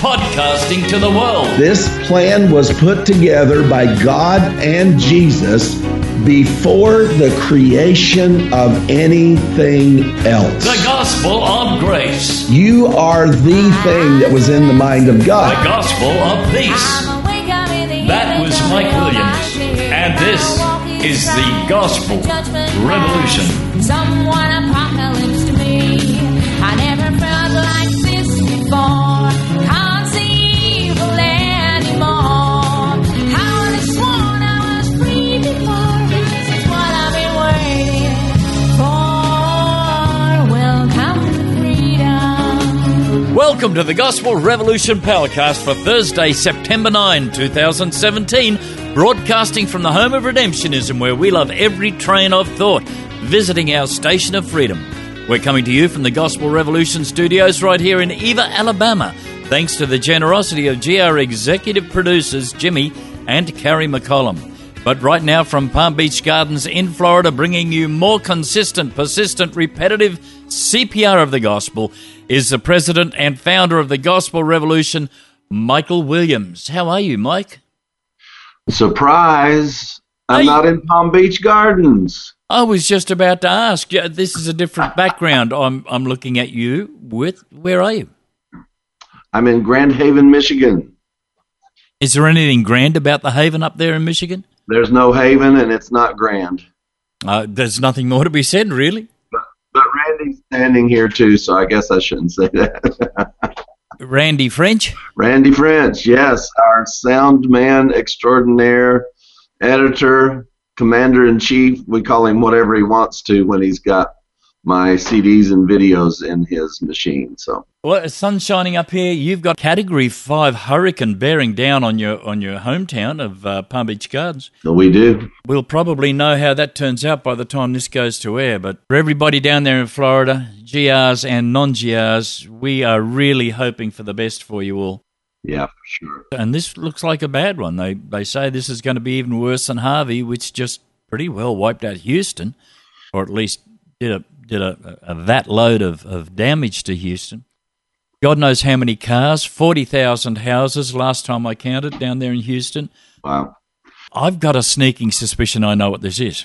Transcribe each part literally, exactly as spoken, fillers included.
podcasting to the world. This plan was put together by God and Jesus before the creation of anything else. The gospel of grace. You are the thing that was in the mind of God. The gospel of peace. That was Mike Williams. And this is the Gospel Revolution. Someone apocalypse to me. I never felt like this before. Can't see evil anymore. I would have sworn I was free before. This is what I've been waiting for. Welcome to freedom. Welcome to the Gospel Revolution Powercast for Thursday, September ninth, twenty seventeen. Broadcasting from the home of redemptionism, where we love every train of thought, visiting our station of freedom. We're coming to you from the Gospel Revolution studios right here in Eva, Alabama, thanks to the generosity of G R executive producers Jimmy and Carrie McCollum. But right now from Palm Beach Gardens in Florida, bringing you more consistent, persistent, repetitive C P R of the gospel, is the president and founder of the Gospel Revolution, Michael Williams. How are you, Mike? Surprise! I'm Hey. not in Palm Beach Gardens. I was just about to ask. Yeah, this is a different background. I'm I'm looking at you with. Where are you? I'm in Grand Haven, Michigan. Is there anything grand about the Haven up there in Michigan? There's no haven, and it's not grand. Uh, there's nothing more to be said, really. But, but Randy's standing here too, so I guess I shouldn't say that. Randy French? Randy French, yes, our sound man extraordinaire, editor, commander-in-chief. We call him whatever he wants to when he's got my C Ds and videos in his machine. So, Well, the sun's shining up here. You've got Category five hurricane bearing down on your on your hometown of uh, Palm Beach Gardens. so we do. We'll probably know how that turns out by the time this goes to air. But for everybody down there in Florida, G Rs and non-G Rs, we are really hoping for the best for you all. Yeah, for sure. And this looks like a bad one. They they say this is going to be even worse than Harvey, which just pretty well wiped out Houston, or at least did a did a, a that load of, of damage to Houston. God knows how many cars, forty thousand houses last time I counted down there in Houston. Wow. I've got a sneaking suspicion I know what this is.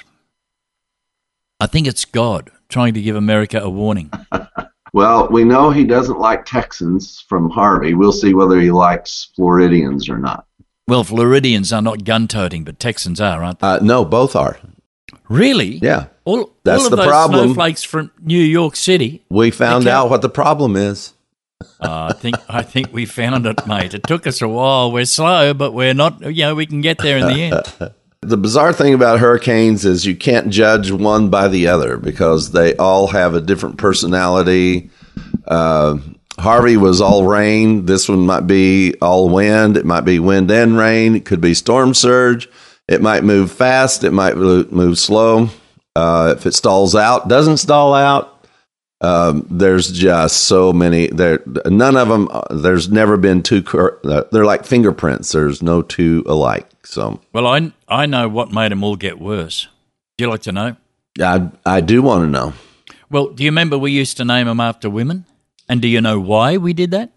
I think it's God trying to give America a warning. Well, we know he doesn't like Texans from Harvey. We'll see whether he likes Floridians or not. Well, Floridians are not gun-toting, but Texans are, aren't they? Uh, no, both are. Really? Yeah. All, That's all of the those problem. snowflakes from New York City. We found can't- out what the problem is. Uh, I think I think we found it, mate. It took us a while. We're slow, but we're not. You know, we can get there in the end. The bizarre thing about hurricanes is you can't judge one by the other because they all have a different personality. Uh, Harvey was all rain. This one might be all wind. It might be wind and rain. It could be storm surge. It might move fast. It might move slow. Uh, if it stalls out, doesn't stall out. Um, there's just so many. There, none of them. There's never been two. They're like fingerprints. There's no two alike. So, Well, I I know what made them all get worse. Do you like to know? I I do want to know. Well, do you remember we used to name them after women? And do you know why we did that?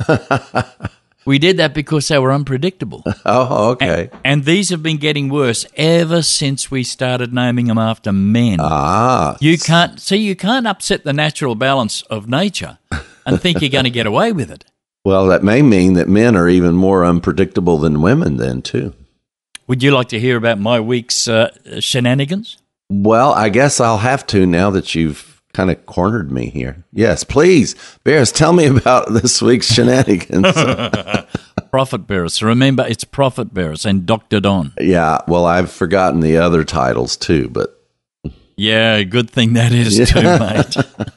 We did that because they were unpredictable. Oh, okay. And, and these have been getting worse ever since we started naming them after men. Ah, You can't see. You can't upset the natural balance of nature and think you're going to get away with it. well, that may mean that men are even more unpredictable than women, then too. Would you like to hear about my week's uh, shenanigans? Well, I guess I'll have to now that you've kind of cornered me here. Yes, please, Bears, tell me about this week's shenanigans. Prophet Bearers. Remember, it's Prophet Bearers and Doctor Don. Yeah, well, I've forgotten the other titles too, but Yeah, good thing that is too, mate.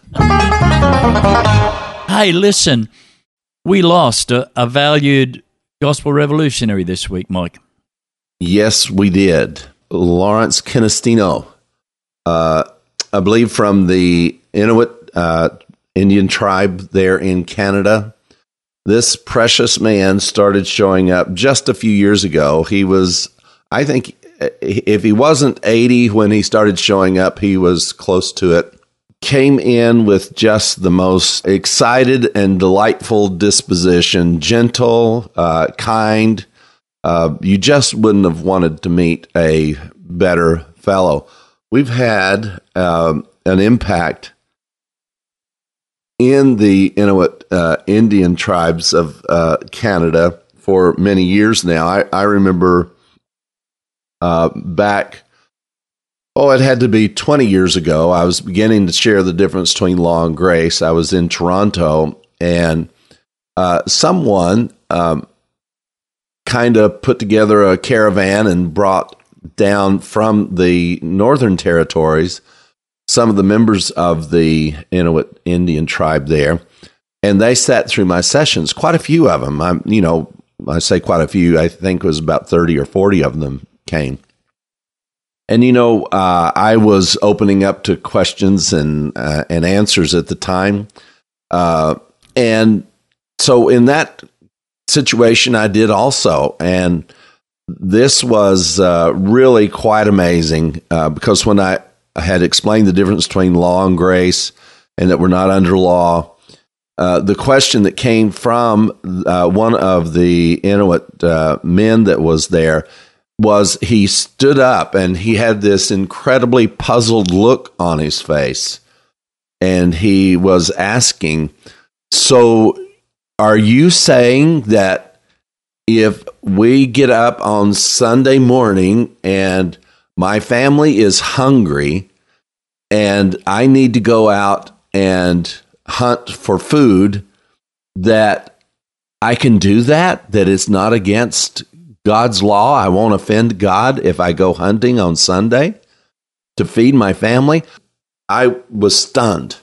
Hey, listen, we lost a, a valued gospel revolutionary this week, Mike. yes, we did. Lawrence Canestino, uh, I believe from the Inuit uh, Indian tribe there in Canada. This precious man started showing up just a few years ago. He was, I think, if he wasn't eighty when he started showing up, he was close to it. came in with just the most excited and delightful disposition, gentle, uh, kind. Uh, you just wouldn't have wanted to meet a better fellow. We've had um, an impact in the Inuit uh, Indian tribes of uh, Canada for many years now. I, I remember uh, back, oh, it had to be twenty years ago, I was beginning to share the difference between law and grace. I was in Toronto, and uh, someone um, kind of put together a caravan and brought down from the Northern Territories some of the members of the Inuit Indian tribe there, and they sat through my sessions, quite a few of them. I'm, you know, I say quite a few, I think it was about thirty or forty of them came. And, you know, uh, I was opening up to questions and uh, and answers at the time. Uh, and so in that situation, I did also. And this was uh, really quite amazing uh, because when I had explained the difference between law and grace and that we're not under law, uh, the question that came from uh, one of the Inuit uh, men that was there was, he stood up and he had this incredibly puzzled look on his face. And he was asking, so are you saying that if we get up on Sunday morning and my family is hungry and I need to go out and hunt for food, that I can do that? That it's not against God's law? I won't offend God if I go hunting on Sunday to feed my family? I was stunned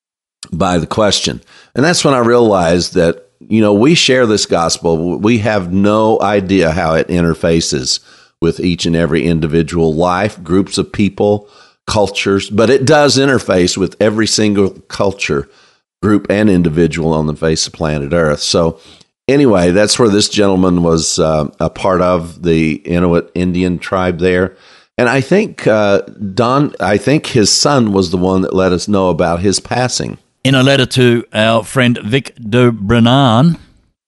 by the question. And that's when I realized that, you know, we share this gospel. We have no idea how it interfaces with each and every individual life, groups of people, cultures, but it does interface with every single culture, group, and individual on the face of planet Earth. So anyway, that's where this gentleman was uh, a part of the Inuit Indian tribe there. And I think, uh, Don, I think his son was the one that let us know about his passing. In a letter to our friend Vic de Brennan,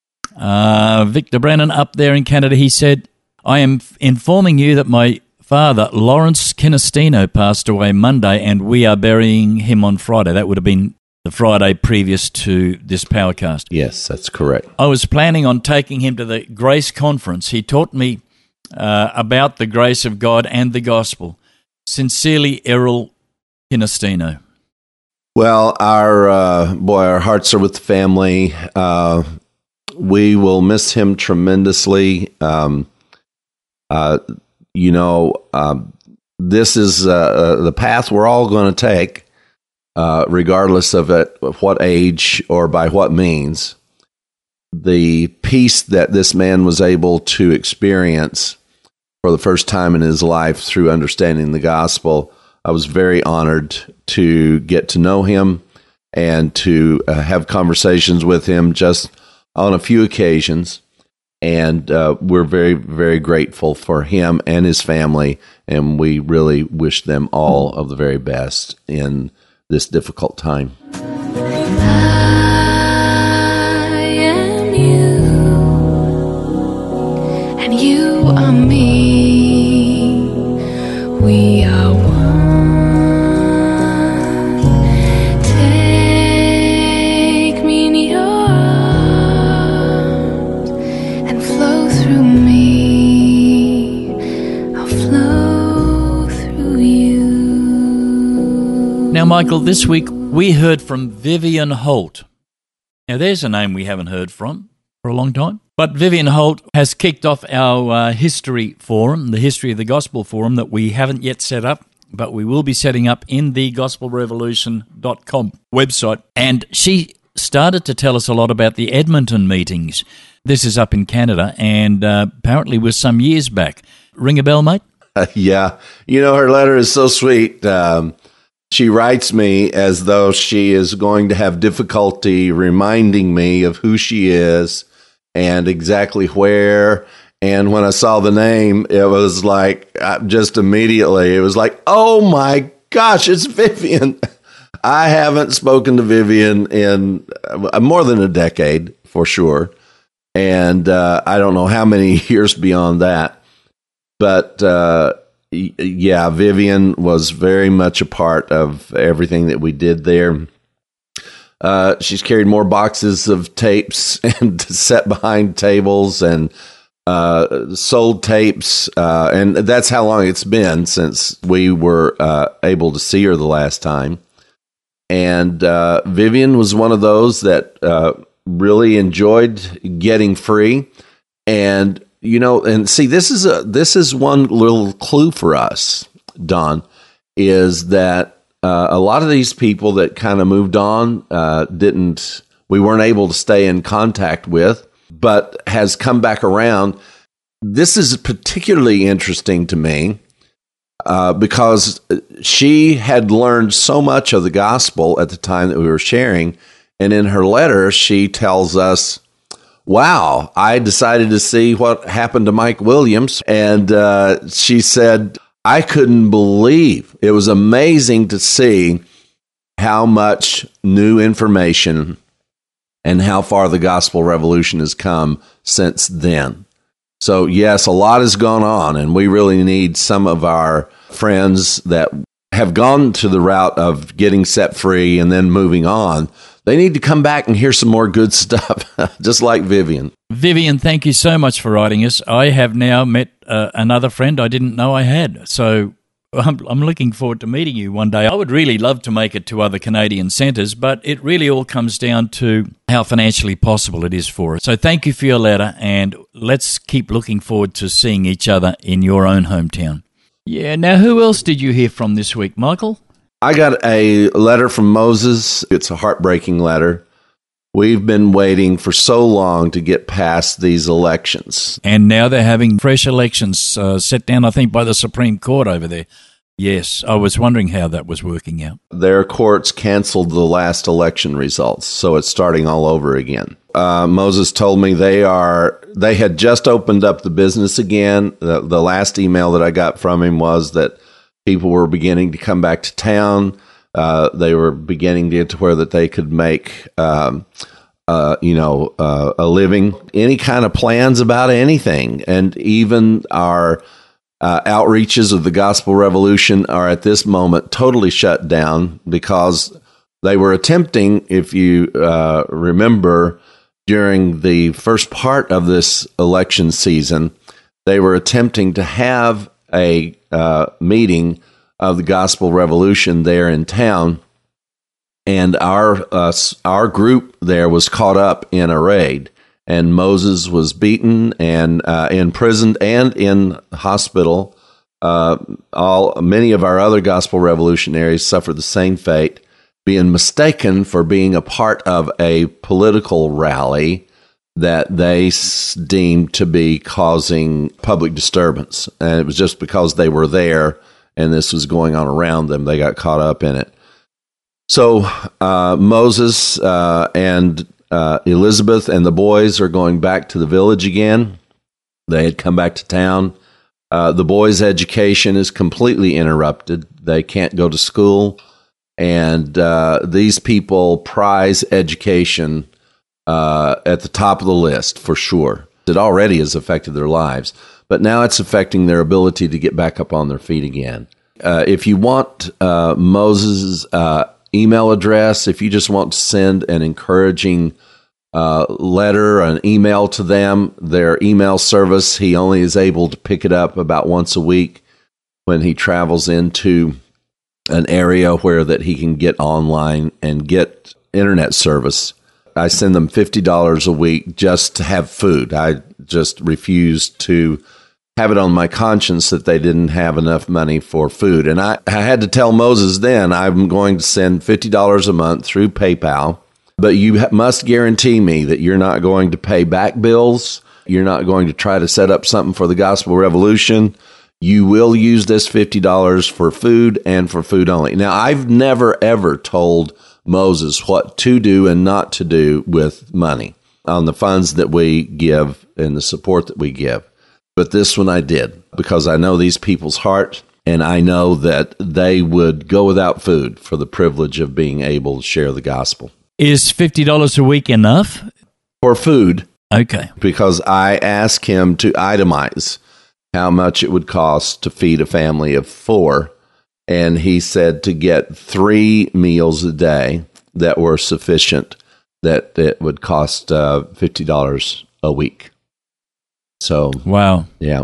uh, Vic de Brennan up there in Canada, he said, I am f- informing you that my father, Lawrence Kinestino, passed away Monday, and we are burying him on Friday. That would have been the Friday previous to this Powercast. Yes, that's correct. I was planning on taking him to the Grace Conference. He taught me uh, about the grace of God and the gospel. Sincerely, Errol Kinestino. Well, our uh, boy, our hearts are with the family. Uh, we will miss him tremendously. Um, uh, you know, um, this is uh, the path we're all going to take. Uh, regardless of it, of what age or by what means. The peace that this man was able to experience for the first time in his life through understanding the gospel, I was very honored to get to know him and to uh, have conversations with him just on a few occasions. And uh, we're very, very grateful for him and his family, and we really wish them all of the very best in this difficult time. I am you, and you are me. We are one. Take me in your arms and flow through me. I'll flow through you. Now, Michael, this week we heard from Vivian Holt. Now, there's a name we haven't heard from for a long time. But Vivian Holt has kicked off our uh, history forum, the History of the Gospel forum, that we haven't yet set up, but we will be setting up in the gospel revolution dot com website. And she started to tell us a lot about the Edmonton meetings. This is up in Canada, and uh, apparently was some years back. Ring a bell, mate? Uh, yeah. You know, her letter is so sweet. Um, she writes me as though she is going to have difficulty reminding me of who she is and exactly where. And when I saw the name, it was like, uh, just immediately, it was like, oh my gosh, it's Vivian. I haven't spoken to Vivian in uh, more than a decade, for sure. And uh, I don't know how many years beyond that. But uh, y- yeah, Vivian was very much a part of everything that we did there. Uh, she's carried more boxes of tapes and sat behind tables and uh, sold tapes. Uh, and that's how long it's been since we were uh, able to see her the last time. And uh, Vivian was one of those that uh, really enjoyed getting free. And, you know, and see, this is a this is one little clue for us, Don, is that Uh, a lot of these people that kind of moved on uh, didn't, we weren't able to stay in contact with, but has come back around. This is particularly interesting to me uh, because she had learned so much of the gospel at the time that we were sharing. And in her letter, she tells us, wow, I decided to see what happened to Mike Williams. And uh, she said, I couldn't believe, it was amazing to see how much new information and how far the gospel revolution has come since then. So yes, a lot has gone on, and we really need some of our friends that have gone to the route of getting set free and then moving on. They need to come back and hear some more good stuff, just like Vivian. Vivian, thank you so much for writing us. I have now met uh, another friend I didn't know I had. So I'm, I'm looking forward to meeting you one day. I would really love to make it to other Canadian centres, but it really all comes down to how financially possible it is for us. So thank you for your letter, and let's keep looking forward to seeing each other in your own hometown. Yeah, now who else did you hear from this week, Michael? I got a letter from Moses. It's a heartbreaking letter. We've been waiting for so long to get past these elections. And now they're having fresh elections uh, set down, I think, by the Supreme Court over there. Yes, I was wondering how that was working out. Their courts canceled the last election results, so it's starting all over again. Uh, Moses told me they are they had just opened up the business again. The, the last email that I got from him was that people were beginning to come back to town. Uh, they were beginning to get to where that they could make, um, uh, you know, uh, a living. Any kind of plans about anything, and even our uh, outreaches of the Gospel Revolution are at this moment totally shut down because they were attempting, if you uh, remember, during the first part of this election season, they were attempting to have a uh, meeting of the Gospel Revolution there in town, and our uh, our group there was caught up in a raid, and Moses was beaten and uh, imprisoned and in hospital. Uh, all many of our other Gospel Revolutionaries suffered the same fate, being mistaken for being a part of a political rally that they deemed to be causing public disturbance, and it was just because they were there and this was going on around them, they got caught up in it. So uh, Moses uh, and uh, Elizabeth and the boys are going back to the village again. They had come back to town. Uh, the boys' education is completely interrupted. They can't go to school. And uh, these people prize education uh, at the top of the list, for sure. It already has affected their lives, but now it's affecting their ability to get back up on their feet again. Uh, if you want uh, Moses' uh, email address, if you just want to send an encouraging uh, letter, an email to them, their email service, he only is able to pick it up about once a week when he travels into an area where that he can get online and get internet service. I send them fifty dollars a week just to have food. I just refused to have it on my conscience that they didn't have enough money for food. And I, I had to tell Moses then, I'm going to send fifty dollars a month through PayPal, but you ha- must guarantee me that you're not going to pay back bills. You're not going to try to set up something for the Gospel Revolution. You will use this fifty dollars for food and for food only. Now, I've never, ever told Moses what to do and not to do with money on the funds that we give and the support that we give. But this one I did, because I know these people's heart, And I know that they would go without food for the privilege of being able to share the gospel. Is fifty dollars a week enough? For food, Okay. because I asked him to itemize how much it would cost to feed a family of four. And he said to get three meals a day that were sufficient, that it would cost uh, fifty dollars a week. So, Wow. yeah.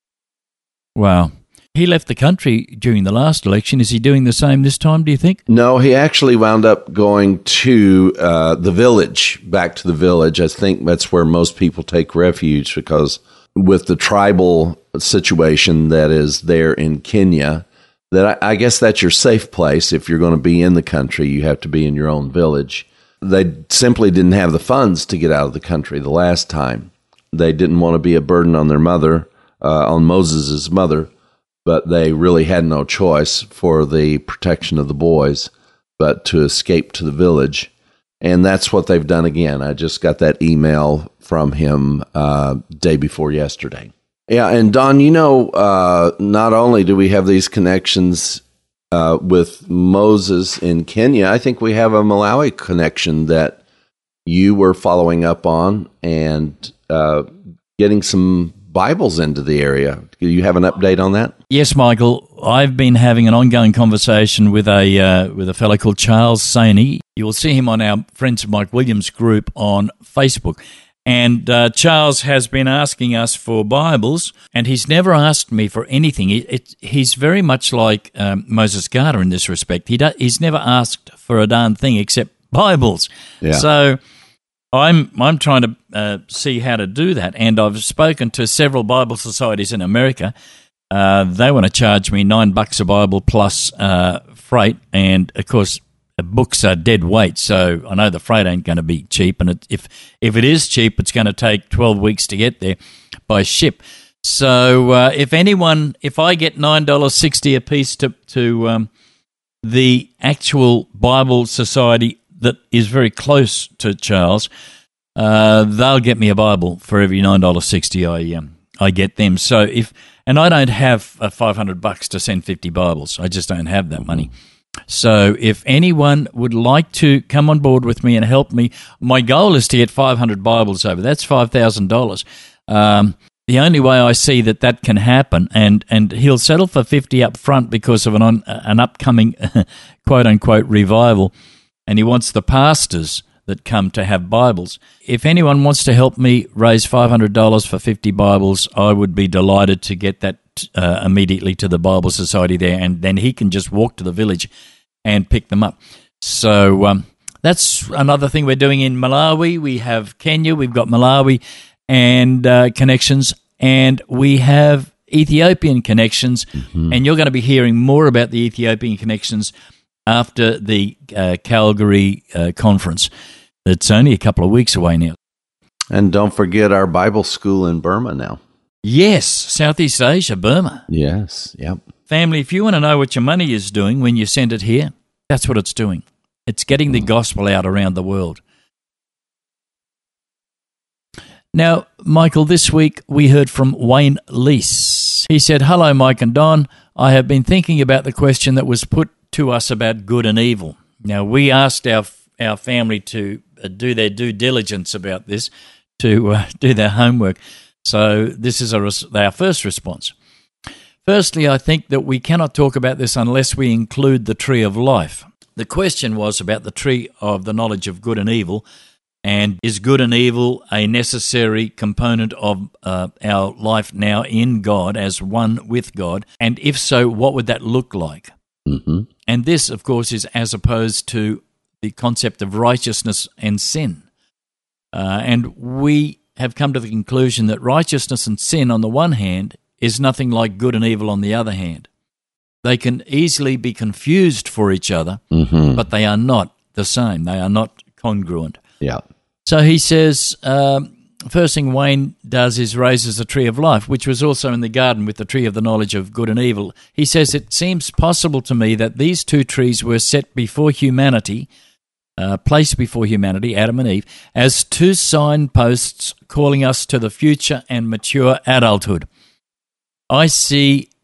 Wow. He left the country during the last election. Is he doing the same this time, do you think? No, he actually wound up going to uh, the village, back to the village. I think that's where most people take refuge, because with the tribal situation that is there in Kenya, that I, I guess that's your safe place. If you're going to be in the country, you have to be in your own village. They simply didn't have the funds to get out of the country the last time. They didn't want to be a burden on their mother, uh, on Moses' mother, but they really had no choice for the protection of the boys but to escape to the village. And that's what they've done again. I just got that email from him uh, day before yesterday. Yeah, and Don, you know, uh, not only do we have these connections uh, with Moses in Kenya, I think we have a Malawi connection that you were following up on and uh, getting some Bibles into the area. Do you have an update on that? Yes, Michael. I've been having an ongoing conversation with a uh, with a fellow called Charles Saney. You will see him on our Friends of Mike Williams group on Facebook. And uh, Charles has been asking us for Bibles, and he's never asked me for anything. It, it, he's very much like um, Moses Carter in this respect. He do, He's never asked for a darn thing except Bibles. Yeah. So I'm I'm trying to uh, see how to do that, and I've spoken to several Bible societies in America. Uh, they want to charge me nine bucks a Bible plus uh, freight, and of course, books are dead weight, so I know the freight ain't going to be cheap, and it, if if it is cheap, it's going to take twelve weeks to get there by ship. So uh, if anyone, if I get nine dollars sixty a piece to to um, the actual Bible society that is very close to Charles, uh, they'll get me a Bible for every nine dollars sixty I um, I get them. So if and I don't have uh, five hundred bucks to send fifty Bibles. I just don't have that money. So if anyone would like to come on board with me and help me, my goal is to get five hundred Bibles over. That's five thousand dollars. Um, the only way I see that that can happen, and, and he'll settle for fifty up front because of an on, an upcoming quote-unquote revival, and he wants the pastors that come to have Bibles. If anyone wants to help me raise five hundred dollars for fifty Bibles, I would be delighted to get that uh, immediately to the Bible Society there, and then he can just walk to the village and pick them up. So um, that's another thing we're doing in Malawi. We have Kenya, we've got Malawi and uh, connections, and we have Ethiopian connections, mm-hmm. and you're going to be hearing more about the Ethiopian connections after the uh, Calgary uh, conference. It's only a couple of weeks away now. And don't forget our Bible school in Burma now. Yes, Southeast Asia, Burma. Yes, yep. Family, if you want to know what your money is doing when you send it here, that's what it's doing. It's getting the gospel out around the world. Now, Michael, this week we heard from Wayne Lease. He said, "Hello, Mike and Don. I have been thinking about the question that was put to us about good and evil." Now, we asked our our family to uh, do their due diligence about this, to uh, do their homework. So this is a res- our first response. Firstly, I think that we cannot talk about this unless we include the tree of life. The question was about the tree of the knowledge of good and evil, and is good and evil a necessary component of uh, our life now in God, as one with God? And if so, what would that look like? Mm-hmm. And this, of course, is as opposed to the concept of righteousness and sin. Uh, and we have come to the conclusion that righteousness and sin, on the one hand, is nothing like good and evil on the other hand. They can easily be confused for each other, mm-hmm. but they are not the same. They are not congruent. Yeah. So he says, um, first thing Wayne does is raises the tree of life, which was also in the garden with the tree of the knowledge of good and evil. He says, it seems possible to me that these two trees were set before humanity, uh, placed before humanity, Adam and Eve, as two signposts calling us to the future and mature adulthood. I see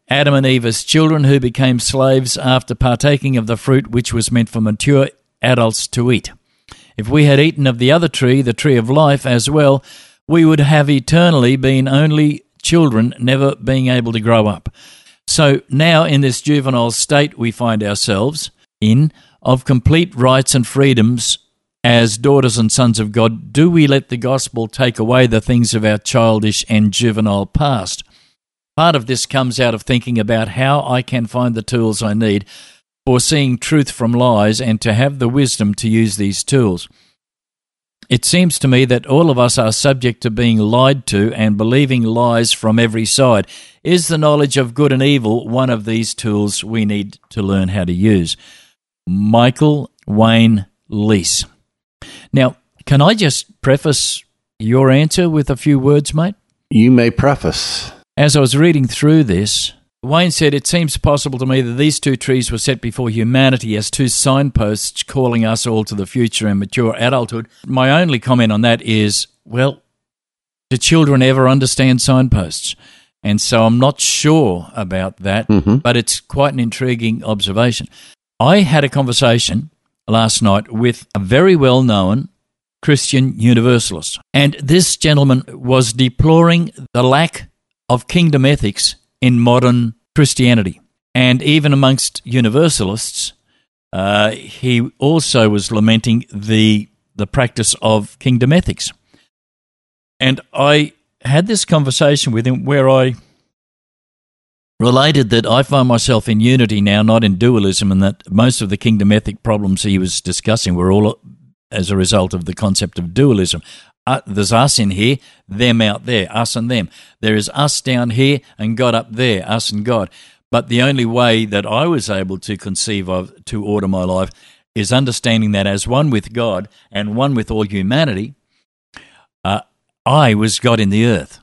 Adam and Eve as children who became slaves after partaking of the fruit which was meant for mature adults to eat. If we had eaten of the other tree, the tree of life, as well, we would have eternally been only children, never being able to grow up. So now in this juvenile state we find ourselves in, of complete rights and freedoms as daughters and sons of God, do we let the gospel take away the things of our childish and juvenile past? Part of this comes out of thinking about how I can find the tools I need for seeing truth from lies and to have the wisdom to use these tools. It seems to me that all of us are subject to being lied to and believing lies from every side. Is the knowledge of good and evil one of these tools we need to learn how to use? Michael Wayne Lease. Now, can I just preface your answer with a few words, mate? You may preface. As I was reading through this, Wayne said, it seems possible to me that these two trees were set before humanity as two signposts calling us all to the future and mature adulthood. My only comment on that is, well, do children ever understand signposts? And so I'm not sure about that, mm-hmm. but it's quite an intriguing observation. I had a conversation last night with a very well-known Christian Universalist, and this gentleman was deploring the lack of kingdom ethics in modern Christianity. And even amongst Universalists, uh, he also was lamenting the the practice of kingdom ethics. And I had this conversation with him where I related that I find myself in unity now, not in dualism, and that most of the kingdom ethic problems he was discussing were all as a result of the concept of dualism. Uh, there's us in here, them out there, us and them. There is us down here and God up there, us and God. But the only way that I was able to conceive of to order my life is understanding that as one with God and one with all humanity, uh, I was God in the earth.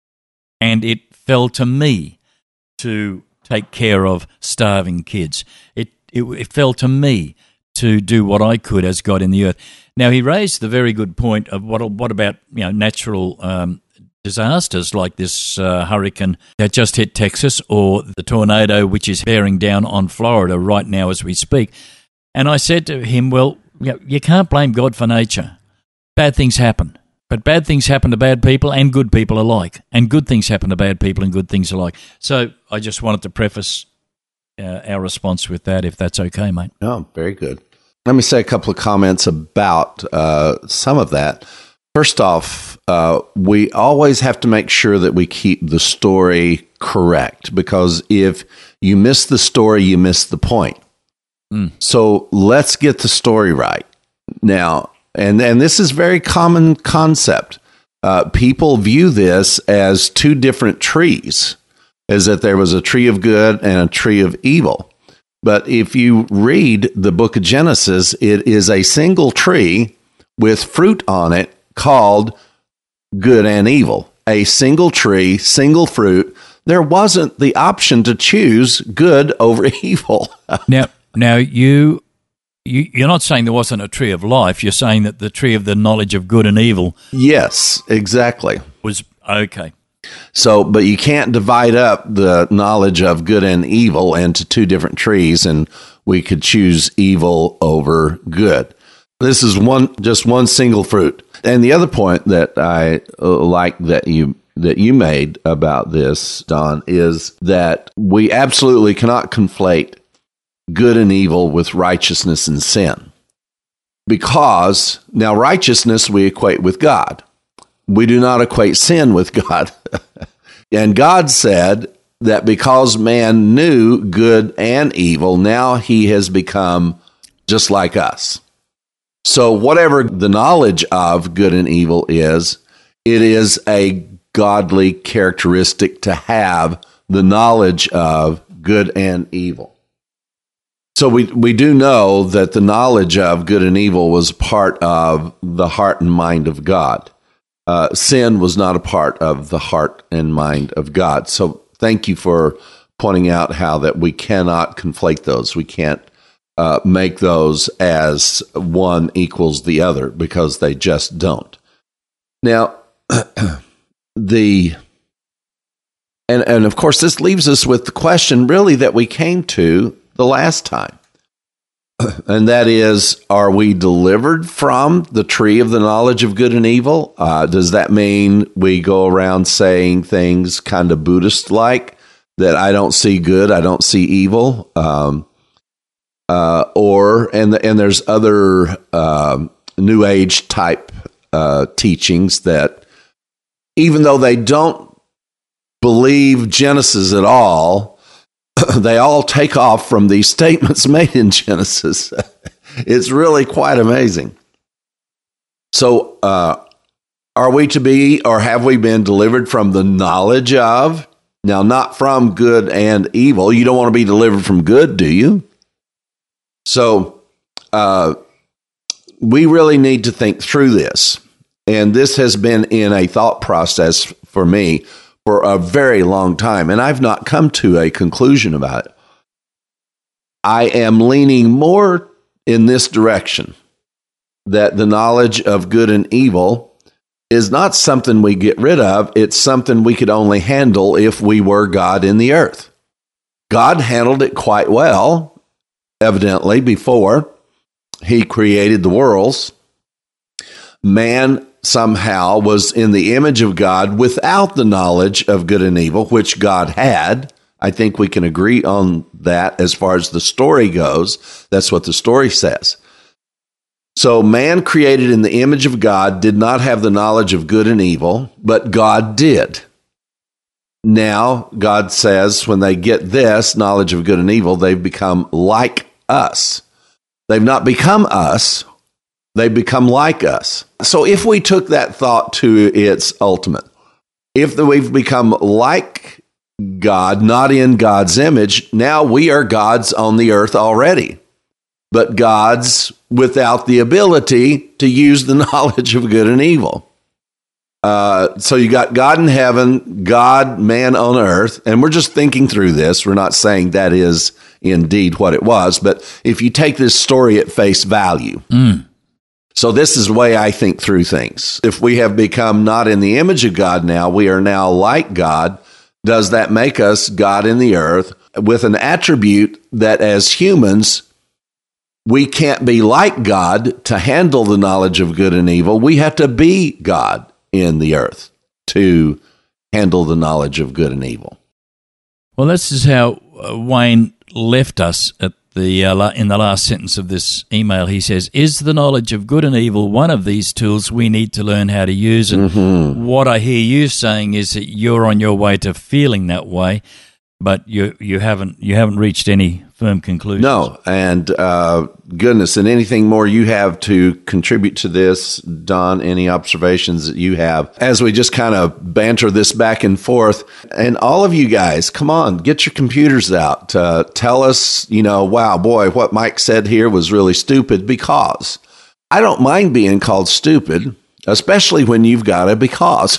And it fell to me to take care of starving kids. It, it, it fell to me to do what I could as God in the earth. Now, he raised the very good point of what what about you know natural um, disasters like this uh, hurricane that just hit Texas, or the tornado which is bearing down on Florida right now as we speak. And I said to him, well, you know, you can't blame God for nature. Bad things happen. But bad things happen to bad people and good people alike. And good things happen to bad people and good things alike. So I just wanted to preface uh, our response with that, if that's okay, mate. Oh, very good. Let me say a couple of comments about uh, some of that. First off, uh, we always have to make sure that we keep the story correct, because if you miss the story, you miss the point. Mm. So let's get the story right. Now, and, and this is a very common concept. Uh, people view this as two different trees, as that there was a tree of good and a tree of evil. But if you read the book of Genesis, it is a single tree with fruit on it called good and evil. A single tree, single fruit. There wasn't the option to choose good over evil. now, now you, you, you're not saying there wasn't a tree of life. You're saying that the tree of the knowledge of good and evil. Yes, exactly. Was okay. So, but you can't divide up the knowledge of good and evil into two different trees, and we could choose evil over good. This is one, just one single fruit. And the other point that I uh, like that you that you made about this, Don, is that we absolutely cannot conflate good and evil with righteousness and sin. Because now righteousness we equate with God. We do not equate sin with God. And God said that because man knew good and evil, now he has become just like us. So whatever the knowledge of good and evil is, it is a godly characteristic to have the knowledge of good and evil. So we, we do know that the knowledge of good and evil was part of the heart and mind of God. Uh, sin was not a part of the heart and mind of God. So thank you for pointing out how that we cannot conflate those. We can't uh, make those as one equals the other, because they just don't. Now, the And, and of course, this leaves us with the question really that we came to the last time. And that is, are we delivered from the tree of the knowledge of good and evil? Uh, does that mean we go around saying things kind of Buddhist-like, that I don't see good, I don't see evil? Um, uh, or, and, and there's other um, New Age type uh, teachings that even though they don't believe Genesis at all, they all take off from these statements made in Genesis. It's really quite amazing. So, uh, are we to be, or have we been delivered from the knowledge of? Now, not from good and evil. You don't want to be delivered from good, do you? So, uh, we really need to think through this. And this has been in a thought process for me for a very long time, and I've not come to a conclusion about it. I am leaning more in this direction, that the knowledge of good and evil is not something we get rid of. It's something we could only handle if we were God in the earth. God handled it quite well, evidently, before he created the worlds. Man somehow was in the image of God without the knowledge of good and evil, which God had. I think we can agree on that as far as the story goes. That's what the story says. So man created in the image of God did not have the knowledge of good and evil, but God did. Now, God says when they get this knowledge of good and evil, they've become like us. They've not become us. They become like us. So if we took that thought to its ultimate, if we've become like God, not in God's image, now we are gods on the earth already, but gods without the ability to use the knowledge of good and evil. Uh, so you got God in heaven, God, man on earth, and we're just thinking through this. We're not saying that is indeed what it was, but if you take this story at face value, Mm. so this is the way I think through things. If we have become not in the image of God now, we are now like God. Does that make us God in the earth with an attribute that as humans, we can't be like God to handle the knowledge of good and evil? We have to be God in the earth to handle the knowledge of good and evil. Well, this is how uh, Wayne left us at the uh, la- in the last sentence of this email. He says, is the knowledge of good and evil one of these tools we need to learn how to use? And Mm-hmm. what I hear you saying is that you're on your way to feeling that way, but you you haven't you haven't reached any firm conclusions. No, and uh, goodness, and anything more you have to contribute to this, Don, any observations that you have as we just kind of banter this back and forth. And all of you guys, come on, get your computers out. Uh, tell us, you know, wow, boy, what Mike said here was really stupid, because I don't mind being called stupid, especially when you've got a because.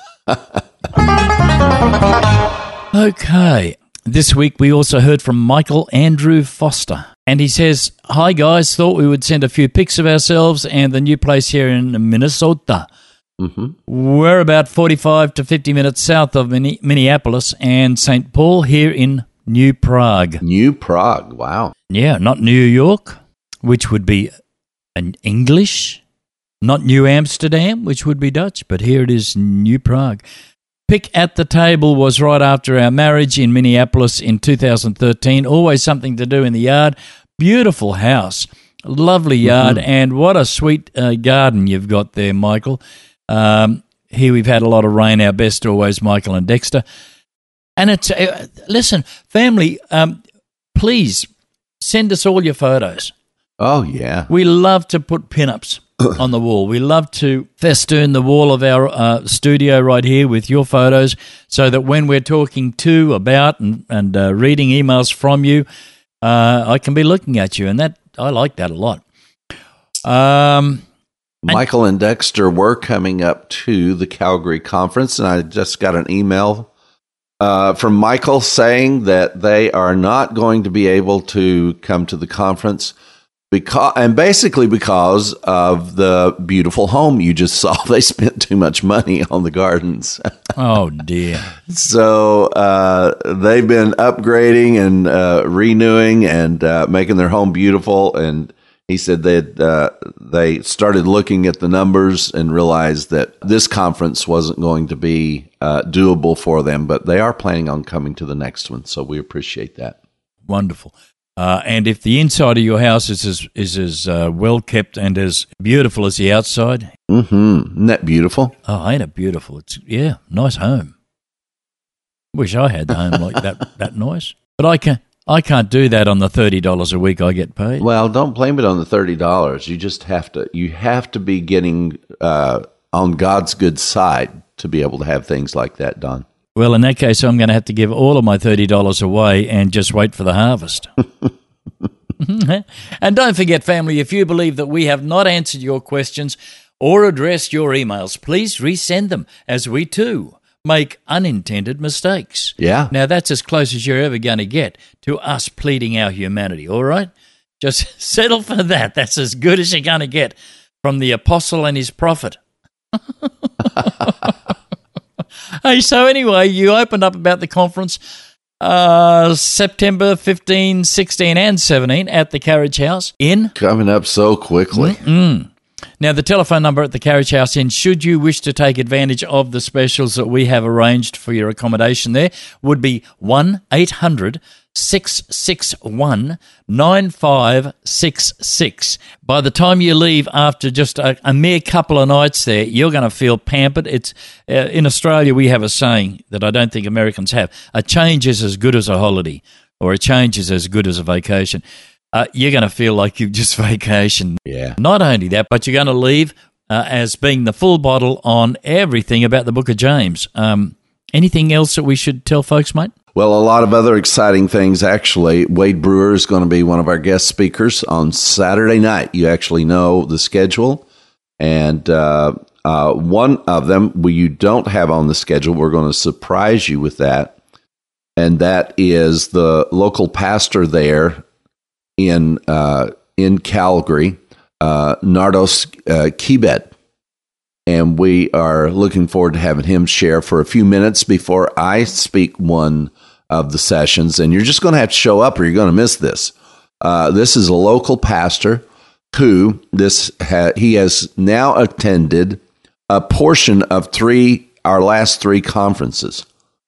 Okay. This week we also heard from Michael Andrew Foster. And he says, hi guys, thought we would send a few pics of ourselves and the new place here in Minnesota. Mm-hmm. We're about forty-five to fifty minutes south of Min- Minneapolis and Saint Paul here in New Prague. New Prague, wow. Yeah, not New York, which would be an English. Not New Amsterdam, which would be Dutch, but here it is, New Prague. Pick at the table was right after our marriage in Minneapolis in two thousand thirteen. Always something to do in the yard. Beautiful house, lovely yard, Mm-hmm. and what a sweet uh, garden you've got there, Michael. Um, here we've had a lot of rain. Our best always, Michael and Dexter. And it's uh, listen, family. Um, please send us all your photos. Oh, yeah. We love to put pinups on the wall. We love to festoon the wall of our uh, studio right here with your photos, so that when we're talking to, about, and, and uh, reading emails from you, uh, I can be looking at you, and that I like that a lot. Um, Michael and Dexter were coming up to the Calgary conference, and I just got an email uh, from Michael saying that they are not going to be able to come to the conference Because, and basically because of the beautiful home you just saw. They spent too much money on the gardens. Oh, dear. So uh, they've been upgrading and uh, renewing and uh, making their home beautiful. And he said that uh, they started looking at the numbers and realized that this conference wasn't going to be uh, doable for them, but they are planning on coming to the next one. So we appreciate that. Wonderful. Uh, and if the inside of your house is as is as uh, well kept and as beautiful as the outside, mm-hmm. Isn't that beautiful? Oh, ain't it beautiful? It's yeah, nice home. Wish I had a home like that. That nice, but I can I can't do that on the thirty dollars a week I get paid. Well, don't blame it on the thirty dollars. You just have to. You have to be getting uh, on God's good side to be able to have things like that done. Well, in that case, I'm going to have to give all of my thirty dollars away and just wait for the harvest. And don't forget, family, if you believe that we have not answered your questions or addressed your emails, please resend them, as we too make unintended mistakes. Yeah. Now, that's as close as you're ever going to get to us pleading our humanity, all right? Just settle for that. That's as good as you're going to get from the apostle and his prophet. Hey, so anyway, you opened up about the conference uh, September fifteenth, sixteen, and seventeen at the Carriage House in... Coming up so quickly. Mm-mm. Now, the telephone number at the Carriage House in, should you wish to take advantage of the specials that we have arranged for your accommodation there, would be one eight hundred six six one nine five six six. By the time you leave after just a, a mere couple of nights there, you're going to feel pampered. It's uh, in Australia, we have a saying that I don't think Americans have. A change is as good as a holiday, or a change is as good as a vacation. Uh, you're going to feel like you've just vacationed. Yeah. Not only that, but you're going to leave uh, as being the full bottle on everything about the book of James. Um, anything else that we should tell folks, mate? Well, a lot of other exciting things, actually. Wade Brewer is going to be one of our guest speakers on Saturday night. You actually know the schedule. And uh, uh, one of them we you don't have on the schedule, we're going to surprise you with that. And that is the local pastor there in uh, in Calgary, uh, Nardos uh, Kibet. And we are looking forward to having him share for a few minutes before I speak one of the sessions. And you're just going to have to show up or you're going to miss this. Uh, this is a local pastor who this ha- he has now attended a portion of three our last three conferences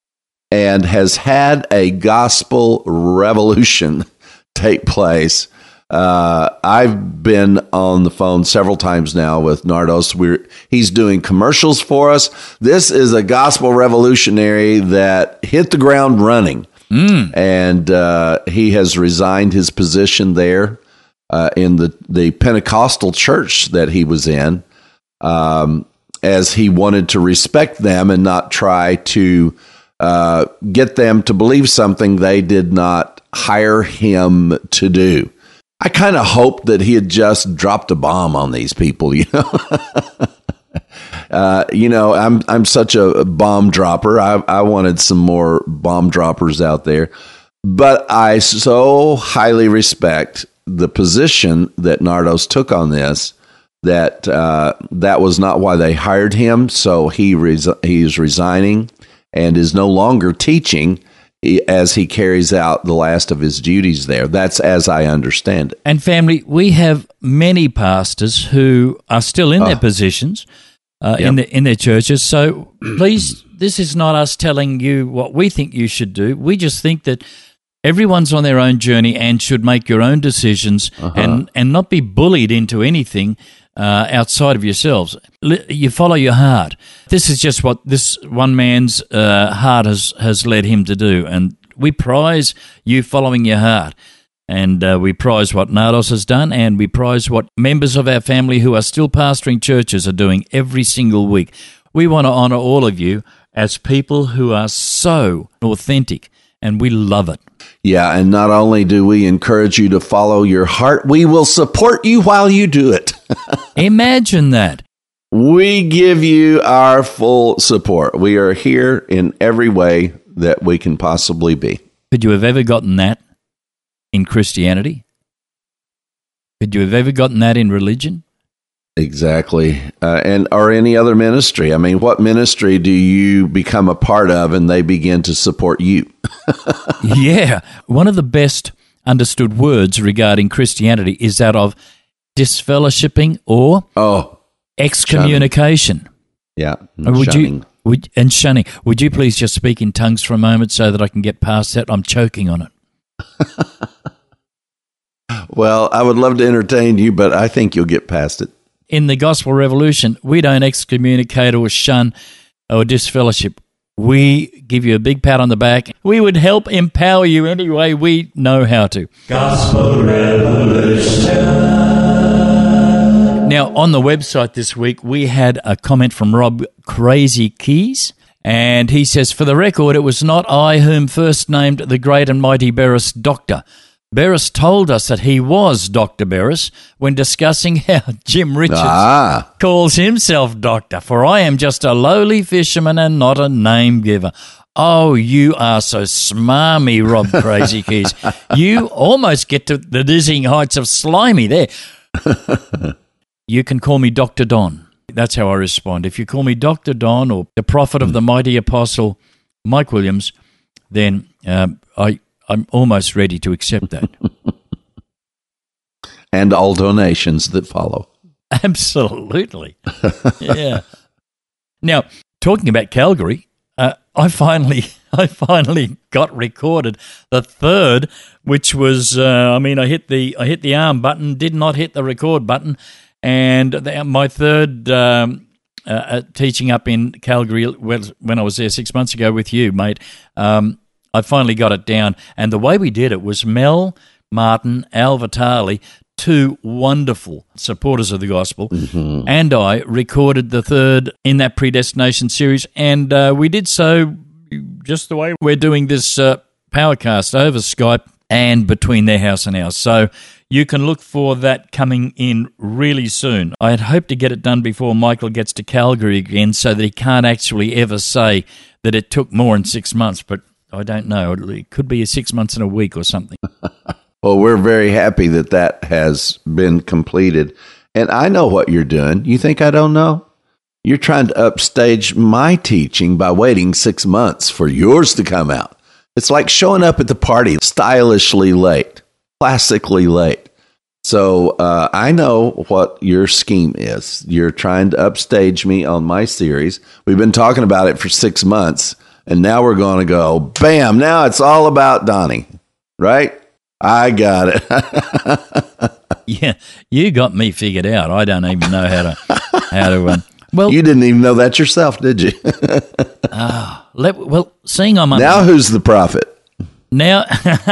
and has had a gospel revolution take place. Uh, I've been on the phone several times now with Nardos. We're he's doing commercials for us. This is a gospel revolutionary that hit the ground running, mm. and uh, he has resigned his position there uh, in the the Pentecostal church that he was in, um, as he wanted to respect them and not try to uh, get them to believe something they did not hire him to do. I kind of hoped that he had just dropped a bomb on these people, you know. uh, you know, I'm I'm such a bomb dropper. I, I wanted some more bomb droppers out there, but I so highly respect the position that Nardos took on this. That uh, that was not why they hired him. So he res- he's resigning and is no longer teaching as he carries out the last of his duties there. That's as I understand it. And family, we have many pastors who are still in oh. their positions uh, yep. in, the, in their churches. So please, this is not us telling you what we think you should do. We just think that everyone's on their own journey and should make your own decisions uh-huh. and, and not be bullied into anything Uh, outside of yourselves. You follow your heart. This is just what this one man's uh, heart has, has led him to do, and we prize you following your heart. And uh, we prize what Nardos has done, and we prize what members of our family who are still pastoring churches are doing every single week. We want to honor all of you as people who are so authentic, and we love it. Yeah, and not only do we encourage you to follow your heart, we will support you while you do it. Imagine that. We give you our full support. We are here in every way that we can possibly be. Could you have ever gotten that in Christianity? Could you have ever gotten that in religion? Exactly. Uh, and or any other ministry. I mean, what ministry do you become a part of and they begin to support you? Yeah. One of the best understood words regarding Christianity is that of disfellowshipping or Oh, excommunication. yeah. Uh, Would Shunning. you would and shunning? Would you please just speak in tongues for a moment so that I can get past that? I'm choking on it. Well, I would love to entertain you, but I think you'll get past it. In the gospel revolution, we don't excommunicate or shun or disfellowship. We give you a big pat on the back. We would help empower you any way we know how to. Gospel Revolution. Now, on the website this week, we had a comment from Rob Crazy Keys, and he says, for the record, it was not I whom first named the great and mighty Beres Doctor. Beres told us that he was Doctor Beres when discussing how Jim Richards Ah. calls himself Doctor, for I am just a lowly fisherman and not a name giver. Oh, you are so smarmy, Rob Crazy Keys. You almost get to the dizzying heights of slimy there. You can call me Doctor Don. That's how I respond. If you call me Doctor Don or the prophet of the mighty apostle Mike Williams, then um, I... I'm almost ready to accept that. And all donations that follow. Absolutely. Yeah. Now, talking about Calgary, uh, I finally I finally got recorded the third, which was uh, I mean I hit the I hit the arm button, did not hit the record button, and the, my third um, uh, teaching up in Calgary when I was there six months ago with you, mate. Um, I finally got it down, and the way we did it was Mel, Martin, Al Vitale, two wonderful supporters of the gospel, mm-hmm. and I recorded the third in that Predestination series, and uh, we did so just the way we're doing this uh, Powercast over Skype and between their house and ours. So you can look for that coming in really soon. I had hoped to get it done before Michael gets to Calgary again so that he can't actually ever say that it took more than six months, but I don't know. It could be a six months and a week or something. Well, we're very happy that that has been completed. And I know what you're doing. You think I don't know? You're trying to upstage my teaching by waiting six months for yours to come out. It's like showing up at the party stylishly late, classically late. So uh, I know what your scheme is. You're trying to upstage me on my series. We've been talking about it for six months. And now we're going to go, bam, now it's all about Donnie, right? I got it. Yeah, you got me figured out. I don't even know how to, how to, um, well. You didn't even know that yourself, did you? Ah, let, well, seeing I'm now who's the prophet? Now,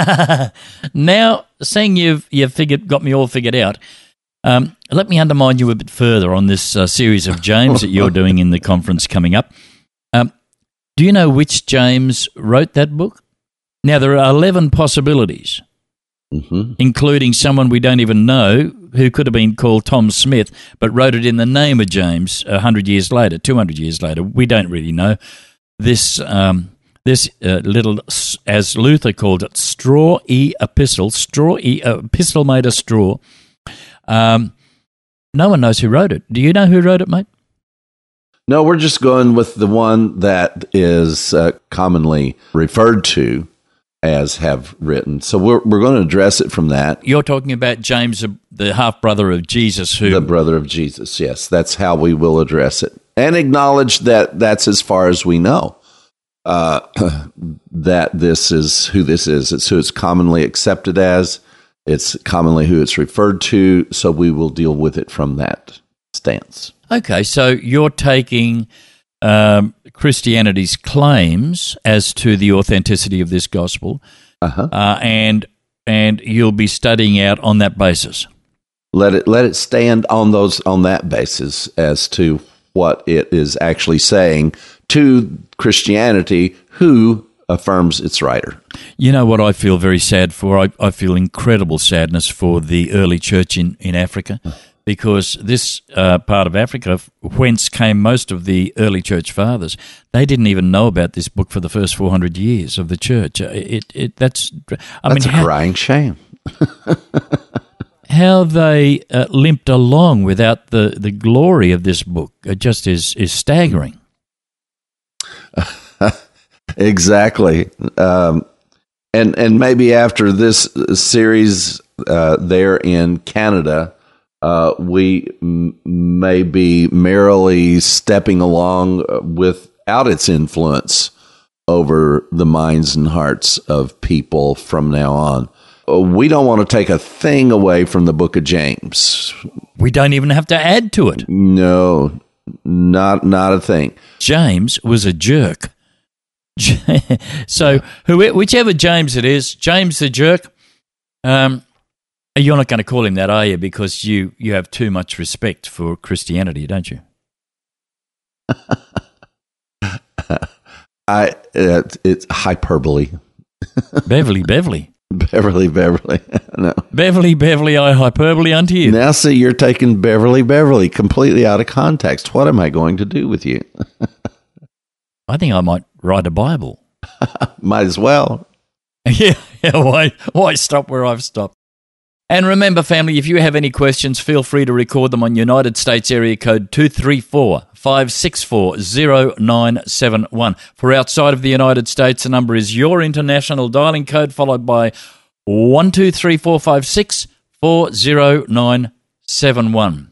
now, seeing you've, you've figured, got me all figured out, um, let me undermine you a bit further on this uh, series of James that you're doing in the conference coming up. Um, Do you know which James wrote that book? Now, there are eleven possibilities, mm-hmm. including someone we don't even know who could have been called Tom Smith, but wrote it in the name of James a hundred years later, two hundred years later. We don't really know. This um, this uh, little, as Luther called it, straw-y epistle, straw-y uh, epistle made of straw. Um, no one knows who wrote it. Do you know who wrote it, mate? No, we're just going with the one that is uh, commonly referred to as have written. So we're we're going to address it from that. You're talking about James, the half-brother of Jesus. who The brother of Jesus, yes. That's how we will address it. And acknowledge that that's as far as we know, uh, that this is who this is. It's who it's commonly accepted as. It's commonly who it's referred to. So we will deal with it from that stance. Okay, so you're taking um, Christianity's claims as to the authenticity of this gospel, uh-huh. uh, and and you'll be studying out on that basis. Let it let it stand on those on that basis as to what it is actually saying to Christianity, who affirms its writer. You know what I feel very sad for? I, I feel incredible sadness for the early church in, in Africa. Because this uh, part of Africa, whence came most of the early church fathers, they didn't even know about this book for the first four hundred years of the church. It, it, that's, I that's mean, a how, crying shame. how they uh, limped along without the, the glory of this book. It just is, is staggering. Exactly. Um, and and maybe after this series uh, there in Canada, uh, we m- may be merrily stepping along without its influence over the minds and hearts of people from now on. We don't want to take a thing away from the book of James. We don't even have to add to it. No, not not a thing. James was a jerk. So who, whichever James it is, James the jerk, um, you're not going to call him that, are you? Because you, you have too much respect for Christianity, don't you? I uh, it's hyperbole. Beverly, Beverly. Beverly, Beverly. No. Beverly, Beverly, I hyperbole unto you. Now see, you're taking Beverly, Beverly completely out of context. What am I going to do with you? I think I might write a Bible. Might as well. Yeah, yeah, why, why stop where I've stopped? And remember, family, if you have any questions, feel free to record them on United States area code two three four, five six four, zero nine seven one. For outside of the United States, the number is your international dialing code followed by one two three four five six four zero nine seven one.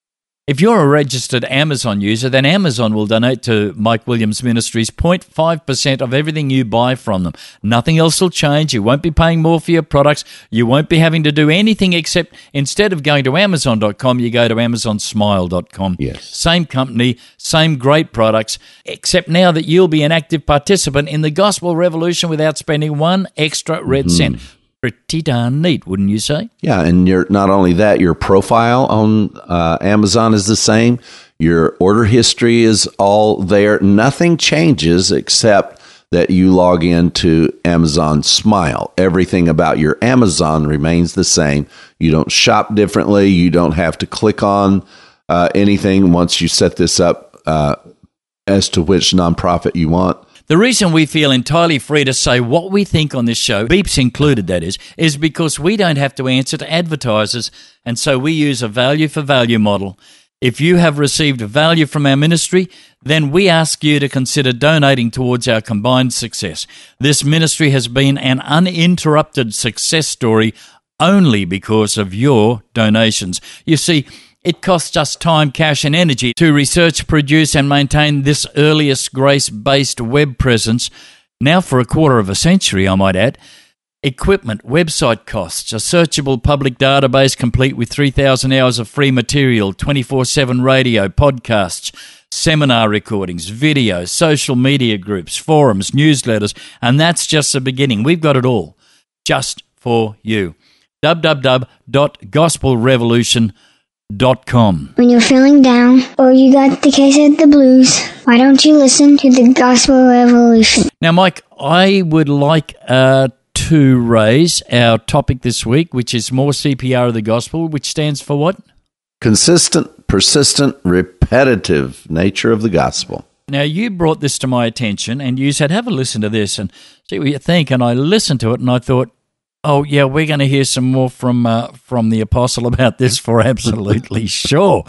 If you're a registered Amazon user, then Amazon will donate to Mike Williams Ministries zero point five percent of everything you buy from them. Nothing else will change. You won't be paying more for your products. You won't be having to do anything except instead of going to amazon dot com, you go to amazon smile dot com. Yes. Same company, same great products, except now that you'll be an active participant in the gospel revolution without spending one extra red mm-hmm. cent. Pretty darn neat, wouldn't you say? Yeah, and you're not only that, your profile on uh, Amazon is the same. Your order history is all there. Nothing changes except that you log into Amazon Smile. Everything about your Amazon remains the same. You don't shop differently. You don't have to click on uh, anything once you set this up uh, as to which nonprofit you want. The reason we feel entirely free to say what we think on this show, beeps included that is, is because we don't have to answer to advertisers, and so we use a value-for-value model. If you have received value from our ministry, then we ask you to consider donating towards our combined success. This ministry has been an uninterrupted success story only because of your donations. You see, it costs us time, cash, and energy to research, produce, and maintain this earliest grace-based web presence, now for a quarter of a century, I might add. Equipment, website costs, a searchable public database complete with three thousand hours of free material, twenty-four seven radio, podcasts, seminar recordings, videos, social media groups, forums, newsletters, and that's just the beginning. We've got it all just for you. w w w dot gospel revolution dot com. When you're feeling down or you got the case of the blues, why don't you listen to the Gospel Revolution? Now, Mike, I would like uh, to raise our topic this week, which is more C P R of the gospel, which stands for what? Consistent, persistent, repetitive nature of the gospel. Now, you brought this to my attention, and you said, have a listen to this and see what you think. And I listened to it, and I thought, oh, yeah, we're going to hear some more from uh, from the apostle about this for absolutely sure.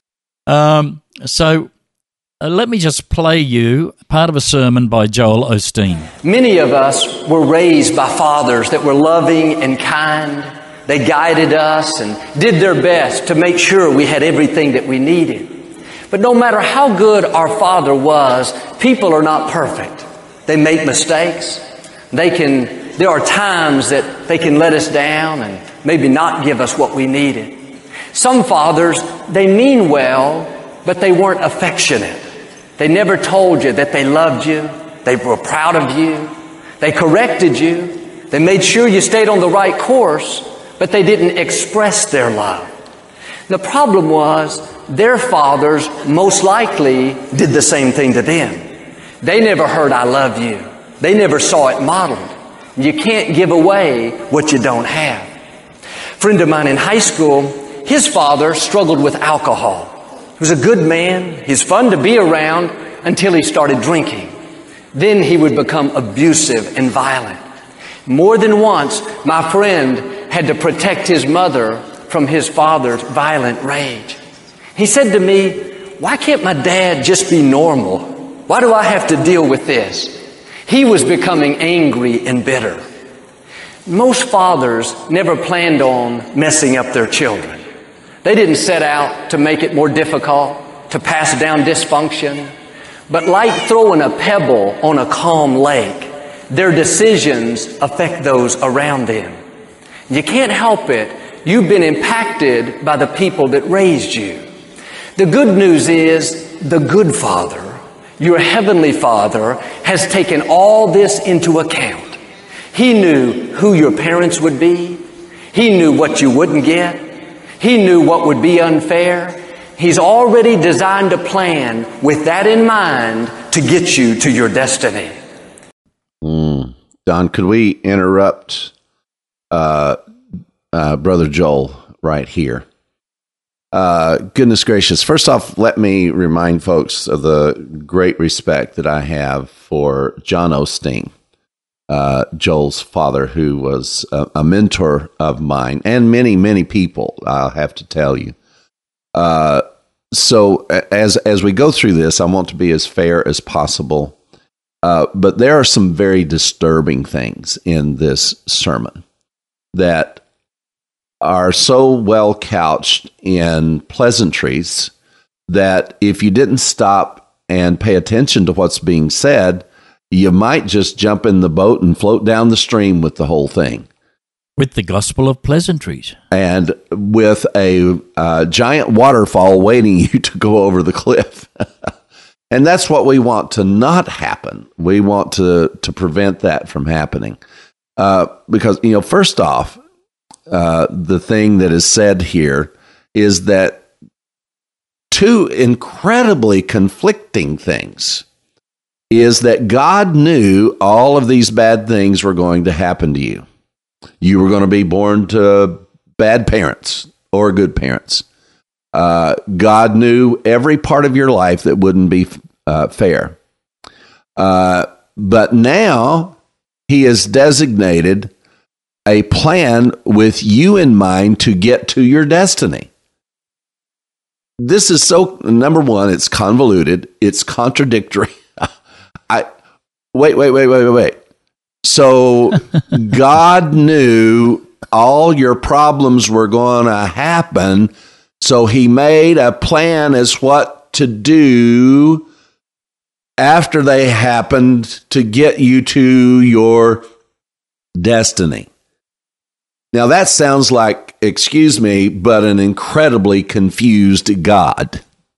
Um, so uh, let me just play you part of a sermon by Joel Osteen. Many of us were raised by fathers that were loving and kind. They guided us and did their best to make sure we had everything that we needed. But no matter how good our father was, people are not perfect. They make mistakes. They can... There are times that they can let us down and maybe not give us what we needed. Some fathers, they mean well, but they weren't affectionate. They never told you that they loved you. They were proud of you. They corrected you. They made sure you stayed on the right course, but they didn't express their love. The problem was their fathers most likely did the same thing to them. They never heard, I love you. They never saw it modeled. You can't give away what you don't have. A friend of mine in high school, his father struggled with alcohol. He was a good man. He's fun to be around until he started drinking. Then he would become abusive and violent. More than once, my friend had to protect his mother from his father's violent rage. He said to me, "Why can't my dad just be normal? Why do I have to deal with this?" He was becoming angry and bitter. Most fathers never planned on messing up their children. They didn't set out to make it more difficult, to pass down dysfunction. But like throwing a pebble on a calm lake, their decisions affect those around them. You can't help it. You've been impacted by the people that raised you. The good news is the good Father, your Heavenly Father, has taken all this into account. He knew who your parents would be. He knew what you wouldn't get. He knew what would be unfair. He's already designed a plan with that in mind to get you to your destiny. Mm. Don, could we interrupt uh, uh, Brother Joel right here? Uh, goodness gracious. First off, let me remind folks of the great respect that I have for John Osteen, uh, Joel's father, who was a, a mentor of mine and many, many people, I'll have to tell you. Uh, so as, as we go through this, I want to be as fair as possible. Uh, but there are some very disturbing things in this sermon that are so well couched in pleasantries that if you didn't stop and pay attention to what's being said, you might just jump in the boat and float down the stream with the whole thing. With the gospel of pleasantries. And with a uh, giant waterfall waiting you to go over the cliff. And that's what we want to not happen. We want to, to prevent that from happening. Uh, because, you know, first off, uh, the thing that is said here is that two incredibly conflicting things is that God knew all of these bad things were going to happen to you. You were going to be born to bad parents or good parents. Uh, God knew every part of your life that wouldn't be uh, fair. Uh, but now he has designated a plan with you in mind to get to your destiny. This is so, number one, it's convoluted. It's contradictory. I wait, wait, wait, wait, wait, wait. So God knew all your problems were going to happen. So he made a plan as what to do after they happened to get you to your destiny. Now that sounds like, excuse me, but an incredibly confused God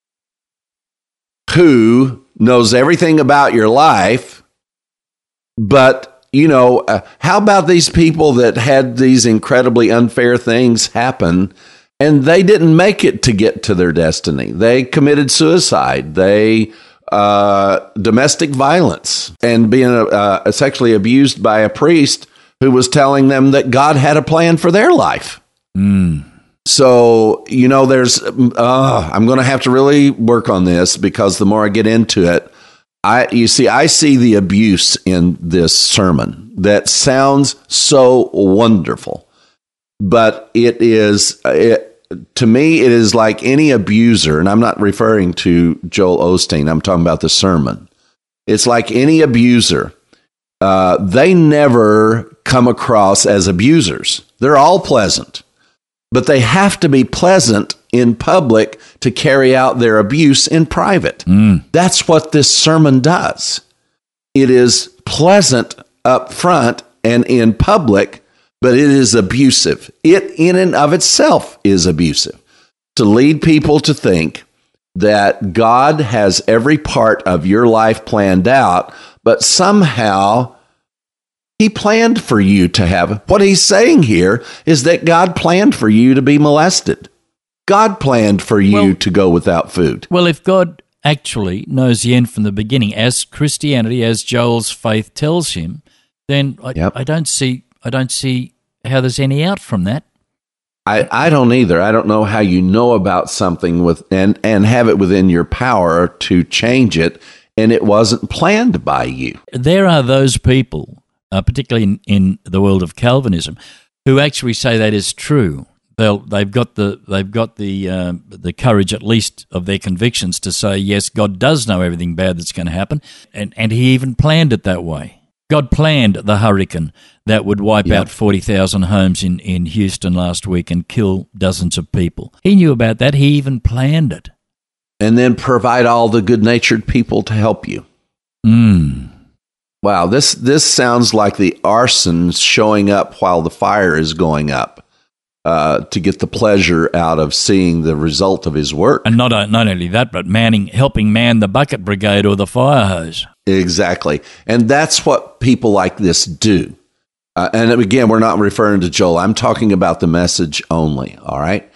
who knows everything about your life, but you know, uh, how about these people that had these incredibly unfair things happen and they didn't make it to get to their destiny? They committed suicide. They uh, domestic violence and being uh, sexually abused by a priest who was telling them that God had a plan for their life. Mm. So, you know, there's, uh, I'm going to have to really work on this because the more I get into it, I, you see, I see the abuse in this sermon that sounds so wonderful, but it is, it, to me, it is like any abuser, and I'm not referring to Joel Osteen, I'm talking about the sermon. It's like any abuser. Uh, they never come across as abusers. They're all pleasant, but they have to be pleasant in public to carry out their abuse in private. Mm. That's what this sermon does. It is pleasant up front and in public, but it is abusive. It in and of itself is abusive. To lead people to think that God has every part of your life planned out, but somehow he planned for you to have. What he's saying here is that God planned for you to be molested. God planned for you well, to go without food. Well, if God actually knows the end from the beginning, as Christianity, as Joel's faith tells him, then I, yep. I don't see I don't see how there's any out from that. I, I don't either. I don't know how you know about something with and, and have it within your power to change it, and it wasn't planned by you. There are those people, uh, particularly in, in the world of Calvinism, who actually say that is true, they'll they've got the they've got the uh, the courage, at least of their convictions, to say yes, God does know everything bad that's going to happen, and and He even planned it that way. God planned the hurricane that would wipe Yep. out forty thousand homes in, in Houston last week and kill dozens of people. He knew about that. He even planned it. And then provide all the good-natured people to help you. Mm. Wow, this this sounds like the arson showing up while the fire is going up uh, to get the pleasure out of seeing the result of his work. And not not only that, but manning, helping man the bucket brigade or the fire hose. Exactly. And that's what people like this do. Uh, and again, we're not referring to Joel. I'm talking about the message only, all right?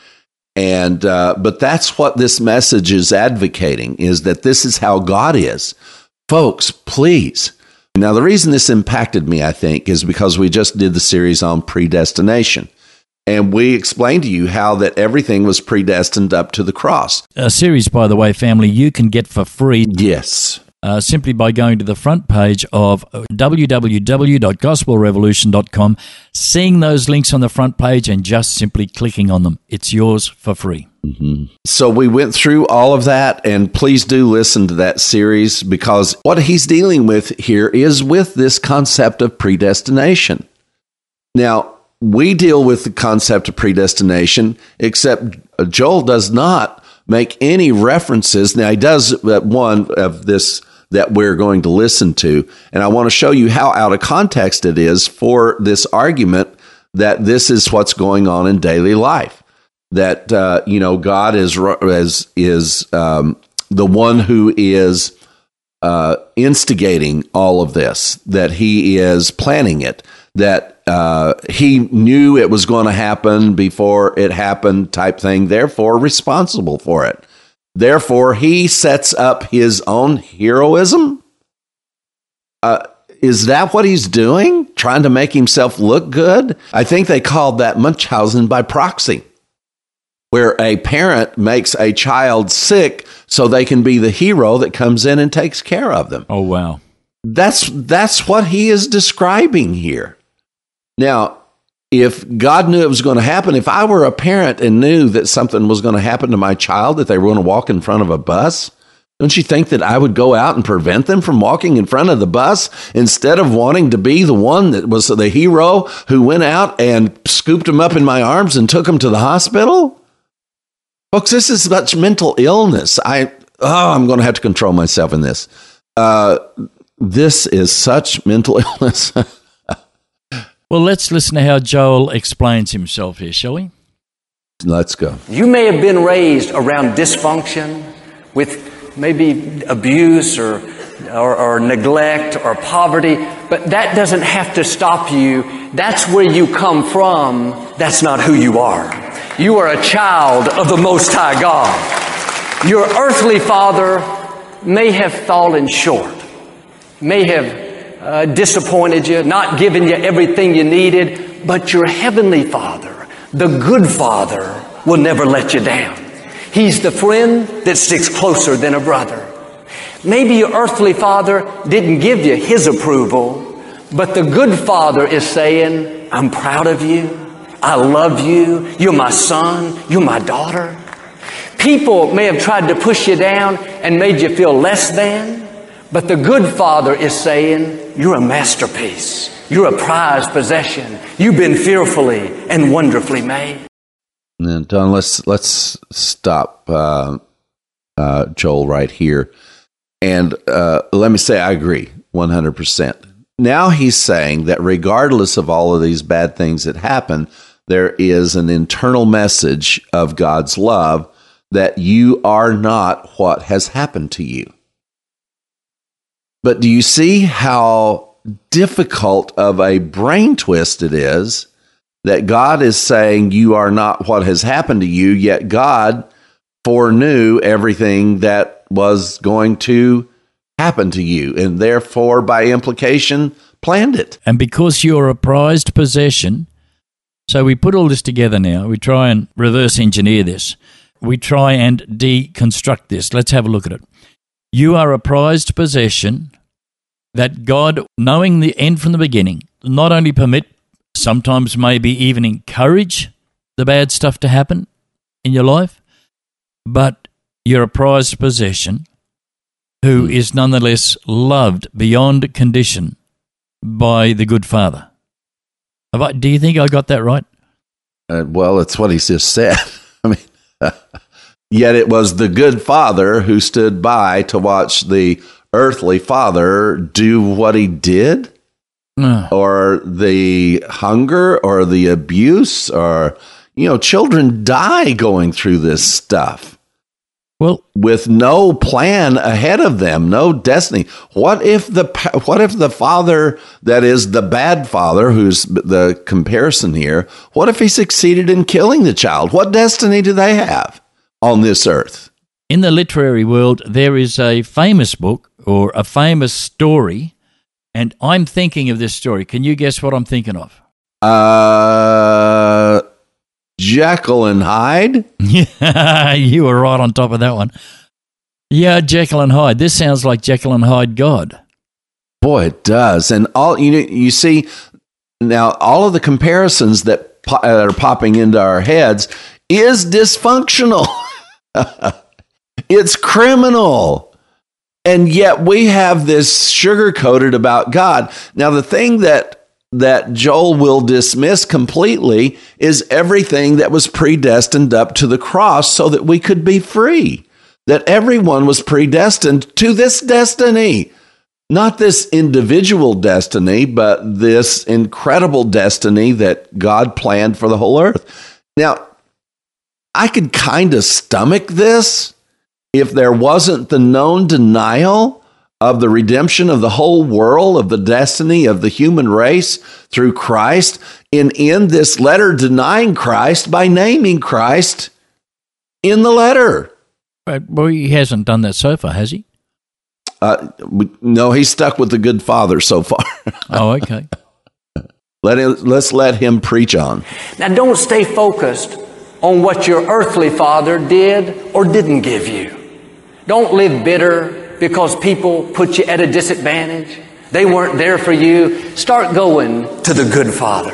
And uh, but that's what this message is advocating, is that this is how God is. Folks, please. Now, the reason this impacted me, I think, is because we just did the series on predestination. And we explained to you how that everything was predestined up to the cross. A series, by the way, family, you can get for free. Yes. Uh, simply by going to the front page of w w w dot gospel revolution dot com, seeing those links on the front page and just simply clicking on them. It's yours for free. Mm-hmm. So we went through all of that, and please do listen to that series, because what he's dealing with here is with this concept of predestination. Now, we deal with the concept of predestination, except Joel does not make any references. Now, he does uh, one of this that we're going to listen to, and I want to show you how out of context it is for this argument that this is what's going on in daily life. That uh, you know, God is is is um, the one who is uh, instigating all of this. That He is planning it. That uh, He knew it was going to happen before it happened, type thing. Therefore, responsible for it. Therefore, He sets up His own heroism. Uh, is that what He's doing? Trying to make Himself look good? I think they called that Munchausen by proxy, where a parent makes a child sick so they can be the hero that comes in and takes care of them. Oh, wow. That's that's what he is describing here. Now, if God knew it was going to happen, if I were a parent and knew that something was going to happen to my child, that they were going to walk in front of a bus, don't you think that I would go out and prevent them from walking in front of the bus instead of wanting to be the one that was the hero who went out and scooped them up in my arms and took them to the hospital? Folks, this is such mental illness. I oh, I'm going to have to control myself in this. Uh, this is such mental illness. Well, let's listen to how Joel explains himself here, shall we? Let's go. You may have been raised around dysfunction with maybe abuse or, or, or neglect or poverty, but that doesn't have to stop you. That's where you come from. That's not who you are. You are a child of the Most High God. Your earthly father may have fallen short, may have uh, disappointed you, not given you everything you needed, but your heavenly Father, the good Father, will never let you down. He's the friend that sticks closer than a brother. Maybe your earthly father didn't give you His approval, but the good Father is saying, I'm proud of you. I love you. You're my son. You're my daughter. People may have tried to push you down and made you feel less than, but the good Father is saying, you're a masterpiece. You're a prized possession. You've been fearfully and wonderfully made. And Don, let's let's stop uh, uh, Joel right here, and uh, let me say I agree one hundred percent. Now he's saying that regardless of all of these bad things that happen, there is an internal message of God's love that you are not what has happened to you. But do you see how difficult of a brain twist it is that God is saying you are not what has happened to you, yet God foreknew everything that was going to happen to you, and therefore, by implication, planned it. And because you're a prized possession, so we put all this together now. We try and reverse engineer this. We try and deconstruct this. Let's have a look at it. You are a prized possession that God, knowing the end from the beginning, not only permit, sometimes maybe even encourage the bad stuff to happen in your life, but you're a prized possession who mm. is nonetheless loved beyond condition by the good Father. Have I, do you think I got that right? Uh, well, it's what he just said. I mean, uh, yet it was the good Father who stood by to watch the earthly father do what he did, uh. or the hunger or the abuse, or, you know, children die going through this stuff. Well, with no plan ahead of them, no destiny. What if the what if the father that is the bad father, who's the comparison here, what if he succeeded in killing the child? What destiny do they have on this earth? In the literary world, there is a famous book or a famous story, and I'm thinking of this story. Can you guess what I'm thinking of? Uh... Jekyll and Hyde? Yeah, you were right on top of that one. Yeah, Jekyll and Hyde. This sounds like Jekyll and Hyde God. Boy, it does. And all you know, you see now, all of the comparisons that, po- that are popping into our heads is dysfunctional. It's criminal. And yet we have this sugar-coated about God. Now, the thing that that Joel will dismiss completely is everything that was predestined up to the cross so that we could be free. That everyone was predestined to this destiny. Not this individual destiny, but this incredible destiny that God planned for the whole earth. Now, I could kind of stomach this if there wasn't the known denial of the redemption of the whole world, of the destiny of the human race through Christ, and in this letter denying Christ by naming Christ in the letter. But, well, he hasn't done that so far, has he? Uh, we, no, he's stuck with the good Father so far. Oh, okay. Let him, let's let him preach on. Now, don't stay focused on what your earthly father did or didn't give you. Don't live bitter because people put you at a disadvantage. They weren't there for you. Start going to the good Father.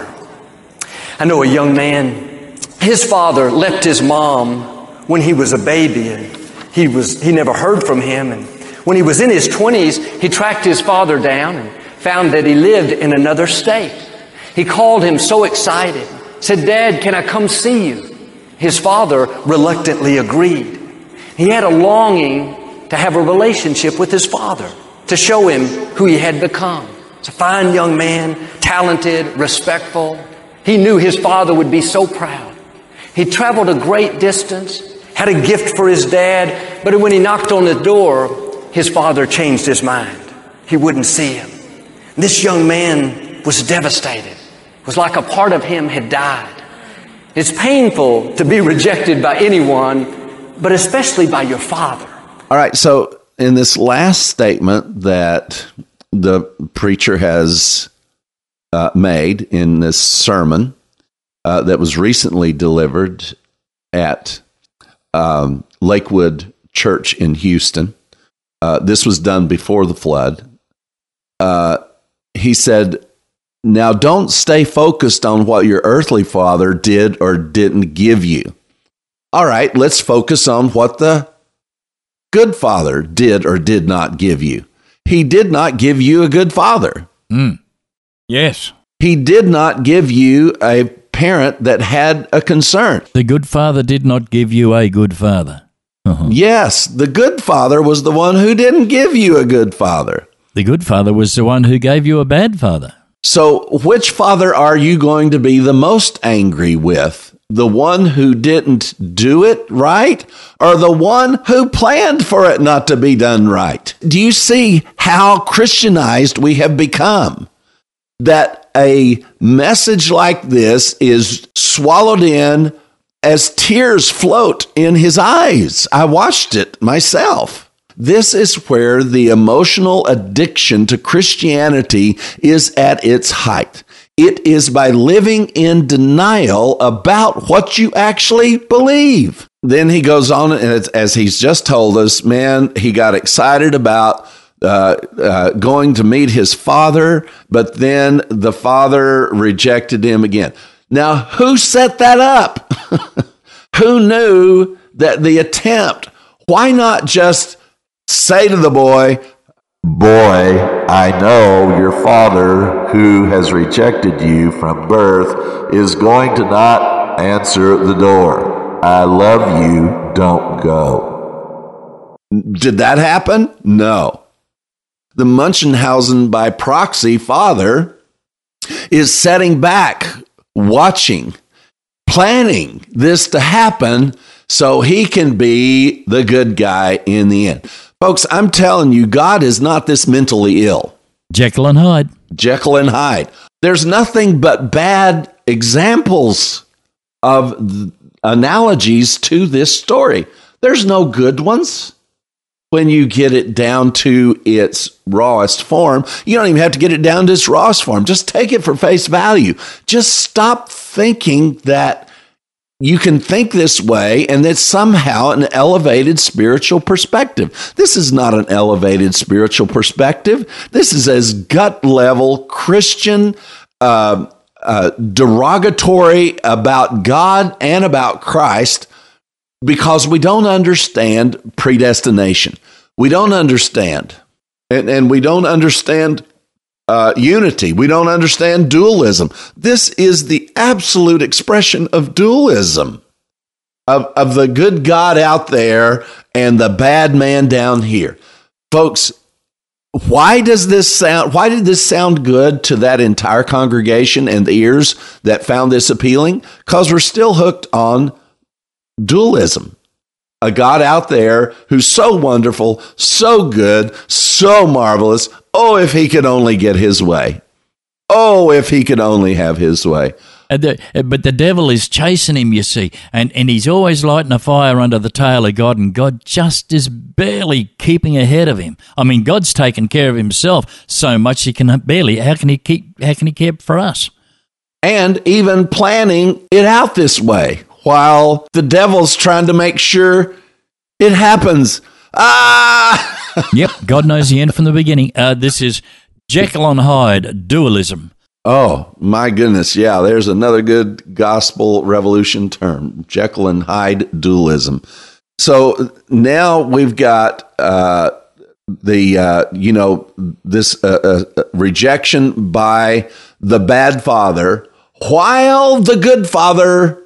I know a young man, his father left his mom when he was a baby, and he was he never heard from him. And when he was in his twenties, he tracked his father down and found that he lived in another state. He called him so excited, said, "Dad, can I come see you?" His father reluctantly agreed. He had a longing to have a relationship with his father, to show him who he had become. He's a fine young man, talented, respectful. He knew his father would be so proud. He traveled a great distance, had a gift for his dad, but when he knocked on the door, his father changed his mind. He wouldn't see him. This young man was devastated. It was like a part of him had died. It's painful to be rejected by anyone, but especially by your father. All right, so in this last statement that the preacher has uh, made in this sermon uh, that was recently delivered at um, Lakewood Church in Houston, uh, this was done before the flood. Uh, he said, now don't stay focused on what your earthly father did or didn't give you. All right, let's focus on what the good father did or did not give you. He did not give you a good father. Mm. Yes. He did not give you a parent that had a concern. The good father did not give you a good father. Uh-huh. Yes, the good father was the one who didn't give you a good father. The good father was the one who gave you a bad father. So which father are you going to be the most angry with? The one who didn't do it right, or the one who planned for it not to be done right? Do you see how Christianized we have become? That a message like this is swallowed in as tears float in his eyes. I watched it myself. This is where the emotional addiction to Christianity is at its height. It is by living in denial about what you actually believe. Then he goes on, and as he's just told us, man, he got excited about uh, uh, going to meet his father, but then the father rejected him again. Now, who set that up? Who knew that the attempt? Why not just say to the boy, boy, I know your father who has rejected you from birth is going to not answer the door. I love you, don't go. Did that happen? No. The Munchausen by proxy father is setting back, watching, planning this to happen so he can be the good guy in the end. Folks, I'm telling you, God is not this mentally ill. Jekyll and Hyde. Jekyll and Hyde. There's nothing but bad examples of analogies to this story. There's no good ones. When you get it down to its rawest form, you don't even have to get it down to its rawest form. Just take it for face value. Just stop thinking that you can think this way and that's somehow an elevated spiritual perspective. This is not an elevated spiritual perspective. This is as gut level Christian, uh, uh, derogatory about God and about Christ, because we don't understand predestination. We don't understand. And, and we don't understand uh, unity. We don't understand dualism. This is the absolute expression of dualism, of, of the good God out there and the bad man down here. Folks, why does this sound, why did this sound good to that entire congregation and the ears that found this appealing? Because we're still hooked on dualism. A God out there who's so wonderful, so good, so marvelous. Oh, if he could only get his way. Oh, if he could only have his way. Uh, the, uh, but the devil is chasing him, you see, and, and he's always lighting a fire under the tail of God, and God just is barely keeping ahead of him. I mean, God's taken care of himself so much he can barely. How can he keep? How can he care for us? And even planning it out this way, while the devil's trying to make sure it happens. Ah! Yep, God knows the end from the beginning. Uh, this is Jekyll and Hyde dualism. Oh, my goodness. Yeah, there's another good gospel revolution term, Jekyll and Hyde dualism. So now we've got uh, the, uh, you know, this uh, uh, rejection by the bad father, while the good father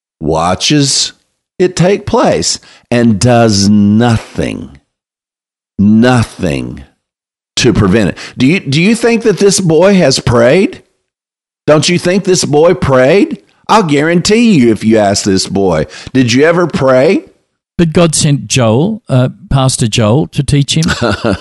watches it take place and does nothing, nothing to prevent it. Do you, do you think that this boy has prayed? Don't you think this boy prayed? I'll guarantee you, if you ask this boy, did you ever pray? But God sent Joel, uh, Pastor Joel, to teach him.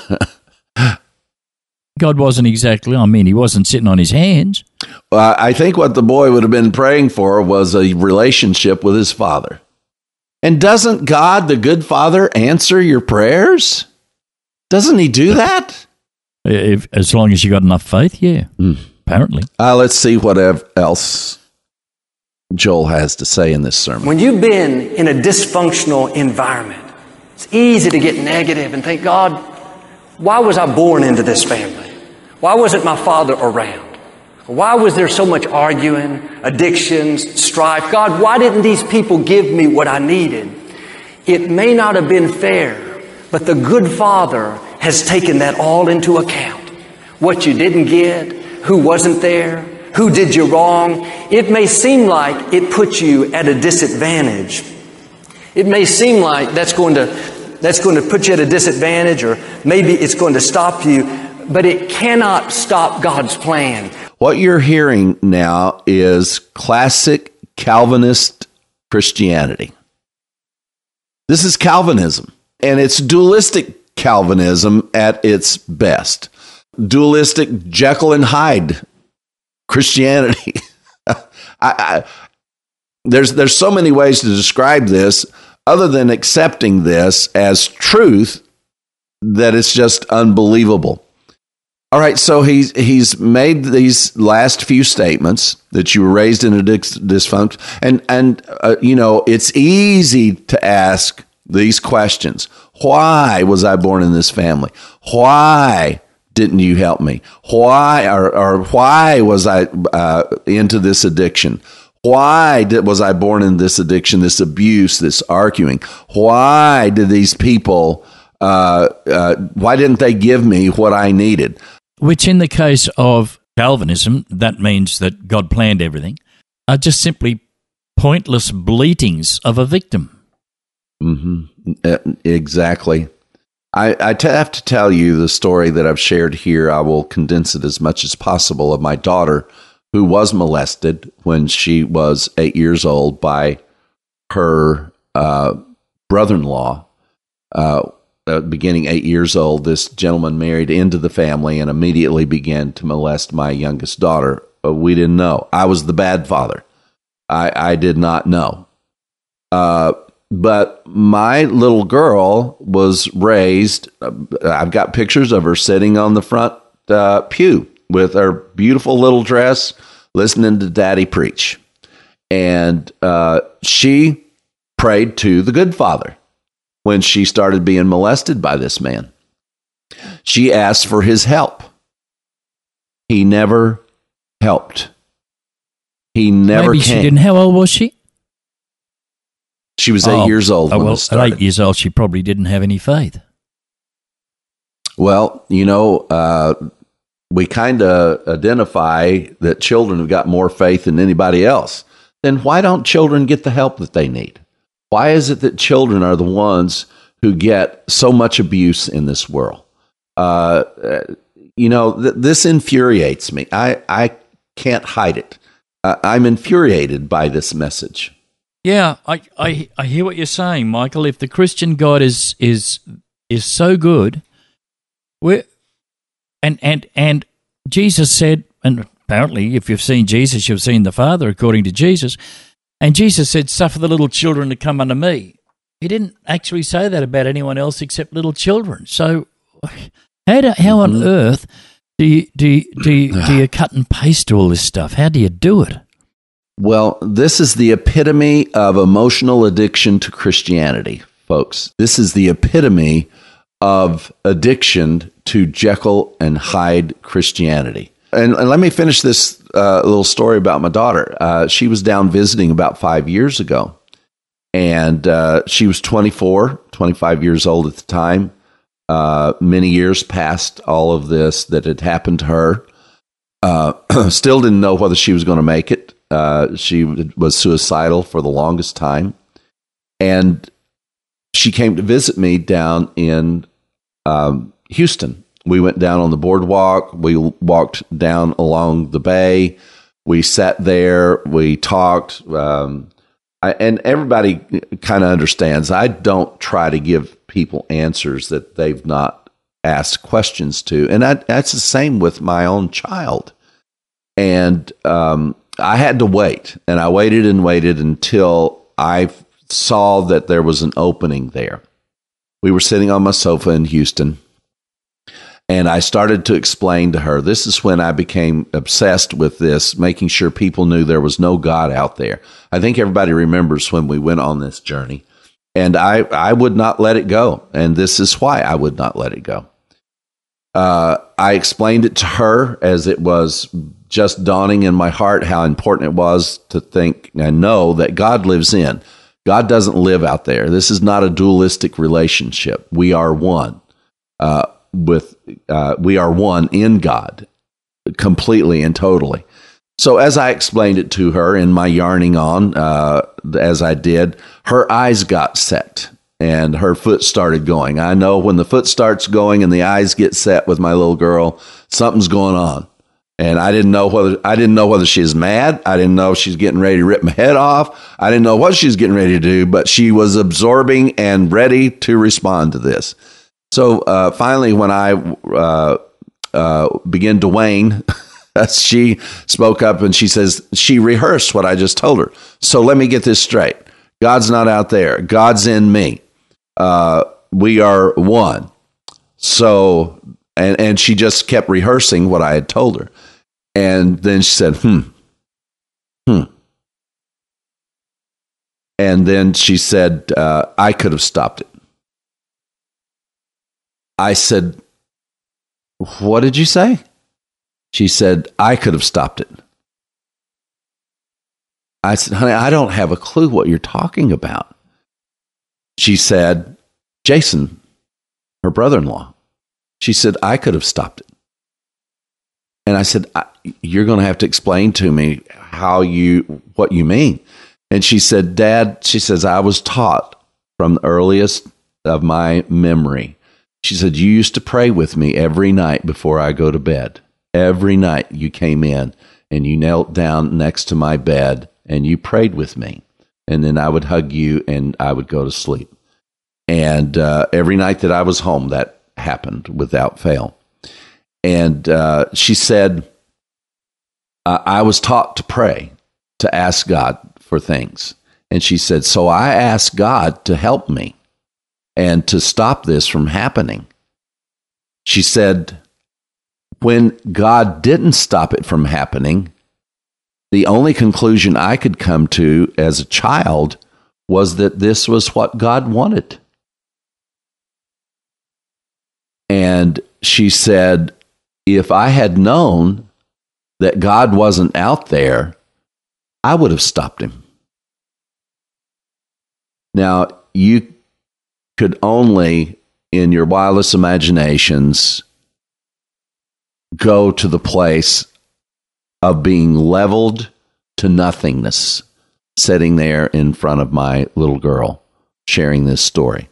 God wasn't exactly, I mean, he wasn't sitting on his hands. Uh, I think what the boy would have been praying for was a relationship with his father. And doesn't God, the good father, answer your prayers? Doesn't he do that? If, as long as you got enough faith, yeah, mm. apparently. Uh, let's see what else Joel has to say in this sermon. When you've been in a dysfunctional environment, it's easy to get negative and think, God, why was I born into this family? Why wasn't my father around? Why was there so much arguing, addictions, strife? God, why didn't these people give me what I needed? It may not have been fair, but the good Father has taken that all into account. What you didn't get, who wasn't there, who did you wrong. It may seem like it puts you at a disadvantage. It may seem like that's going to that's going to put you at a disadvantage, or maybe it's going to stop you, but it cannot stop God's plan. What you're hearing now is classic Calvinist Christianity. This is Calvinism, and it's dualistic Calvinism at its best. Dualistic Jekyll and Hyde Christianity. I, I, there's there's so many ways to describe this, other than accepting this as truth, that it's just unbelievable. All right, so he's he's made these last few statements that you were raised in a dis- dysfunction, and and uh, you know, it's easy to ask these questions: why was I born in this family? Why didn't you help me? Why or, or why was I uh, into this addiction? Why did, was I born in this addiction, this abuse, this arguing? Why did these people, uh, uh, why didn't they give me what I needed? Which in the case of Calvinism, that means that God planned everything, are just simply pointless bleatings of a victim. Mm-hmm. Uh, exactly. I, I t- have to tell you the story that I've shared here. I will condense it as much as possible, of my daughter, who was molested when she was eight years old by her uh, brother-in-law. Uh, uh, beginning eight years old, this gentleman married into the family and immediately began to molest my youngest daughter. Uh, we didn't know. I was the bad father. I, I did not know. Uh, but my little girl was raised, uh, I've got pictures of her sitting on the front uh, pew with her beautiful little dress, listening to Daddy preach. And uh, she prayed to the good Father when she started being molested by this man. She asked for his help. He never helped. He never Maybe came. she didn't. How old was she? She was eight oh, years old oh, when well, this started. At eight years old, she probably didn't have any faith. Well, you know, uh, we kind of identify that children have got more faith than anybody else. Then why don't children get the help that they need? Why is it that children are the ones who get so much abuse in this world? Uh, you know, th- this infuriates me. I, I can't hide it. Uh, I'm infuriated by this message. Yeah, I, I I hear what you're saying, Michael. If the Christian God is is is so good, we're, and and and Jesus said, and apparently, if you've seen Jesus, you've seen the Father, according to Jesus. And Jesus said, "Suffer the little children to come unto me." He didn't actually say that about anyone else except little children. So, how do, how on mm-hmm. earth do you do you, do you, do you cut and paste all this stuff? How do you do it? Well, this is the epitome of emotional addiction to Christianity, folks. This is the epitome of addiction to Jekyll and Hyde Christianity. And, and let me finish this uh, little story about my daughter. Uh, she was down visiting about five years ago, and uh, she was twenty-four, twenty-five years old at the time. Uh, many years past all of this that had happened to her. Uh, still didn't know whether she was going to make it. Uh, she was suicidal for the longest time. And she came to visit me down in um, Houston. We went down on the boardwalk. We walked down along the bay. We sat there. We talked. Um, I, and everybody kind of understands. I don't try to give people answers that they've not asked questions to. And I, that's the same with my own child. And um, I had to wait. And I waited and waited until I saw that there was an opening there. We were sitting on my sofa in Houston. And I started to explain to her, this is when I became obsessed with this, making sure people knew there was no God out there. I think everybody remembers when we went on this journey. And I, I would not let it go. And this is why I would not let it go. Uh, I explained it to her as it was just dawning in my heart how important it was to think and know that God lives in. God doesn't live out there. This is not a dualistic relationship. We are one. Uh, with uh, we are one in God, completely and totally. So as I explained it to her in my yarning on, uh, as I did, her eyes got set and her foot started going. I know when the foot starts going and the eyes get set with my little girl, something's going on. And I didn't know whether I didn't know whether she's mad. I didn't know if she's getting ready to rip my head off. I didn't know what she's getting ready to do, but she was absorbing and ready to respond to this. So uh, finally, when I uh, uh, began to wane, she spoke up and she says, she rehearsed what I just told her. So let me get this straight. God's not out there. God's in me. Uh, we are one. So, and, and she just kept rehearsing what I had told her. And then she said, hmm, hmm. And then she said, uh, I could have stopped it. I said, what did you say? She said, I could have stopped it. I said, honey, I don't have a clue what you're talking about. She said, Jason, her brother-in-law, she said, I could have stopped it. And I said, I, you're going to have to explain to me how you, what you mean. And she said, Dad, she says, I was taught from the earliest of my memory. She said, you used to pray with me every night before I go to bed. Every night you came in and you knelt down next to my bed and you prayed with me. And then I would hug you and I would go to sleep. And uh, every night that I was home, that happened without fail. And uh, she said, uh, I was taught to pray, to ask God for things. And she said, so I asked God to help me and to stop this from happening. She said, when God didn't stop it from happening, the only conclusion I could come to as a child was that this was what God wanted. And she said, if I had known that God wasn't out there, I would have stopped him. Now, you could only, in your wildest imaginations, go to the place of being leveled to nothingness, sitting there in front of my little girl, sharing this story.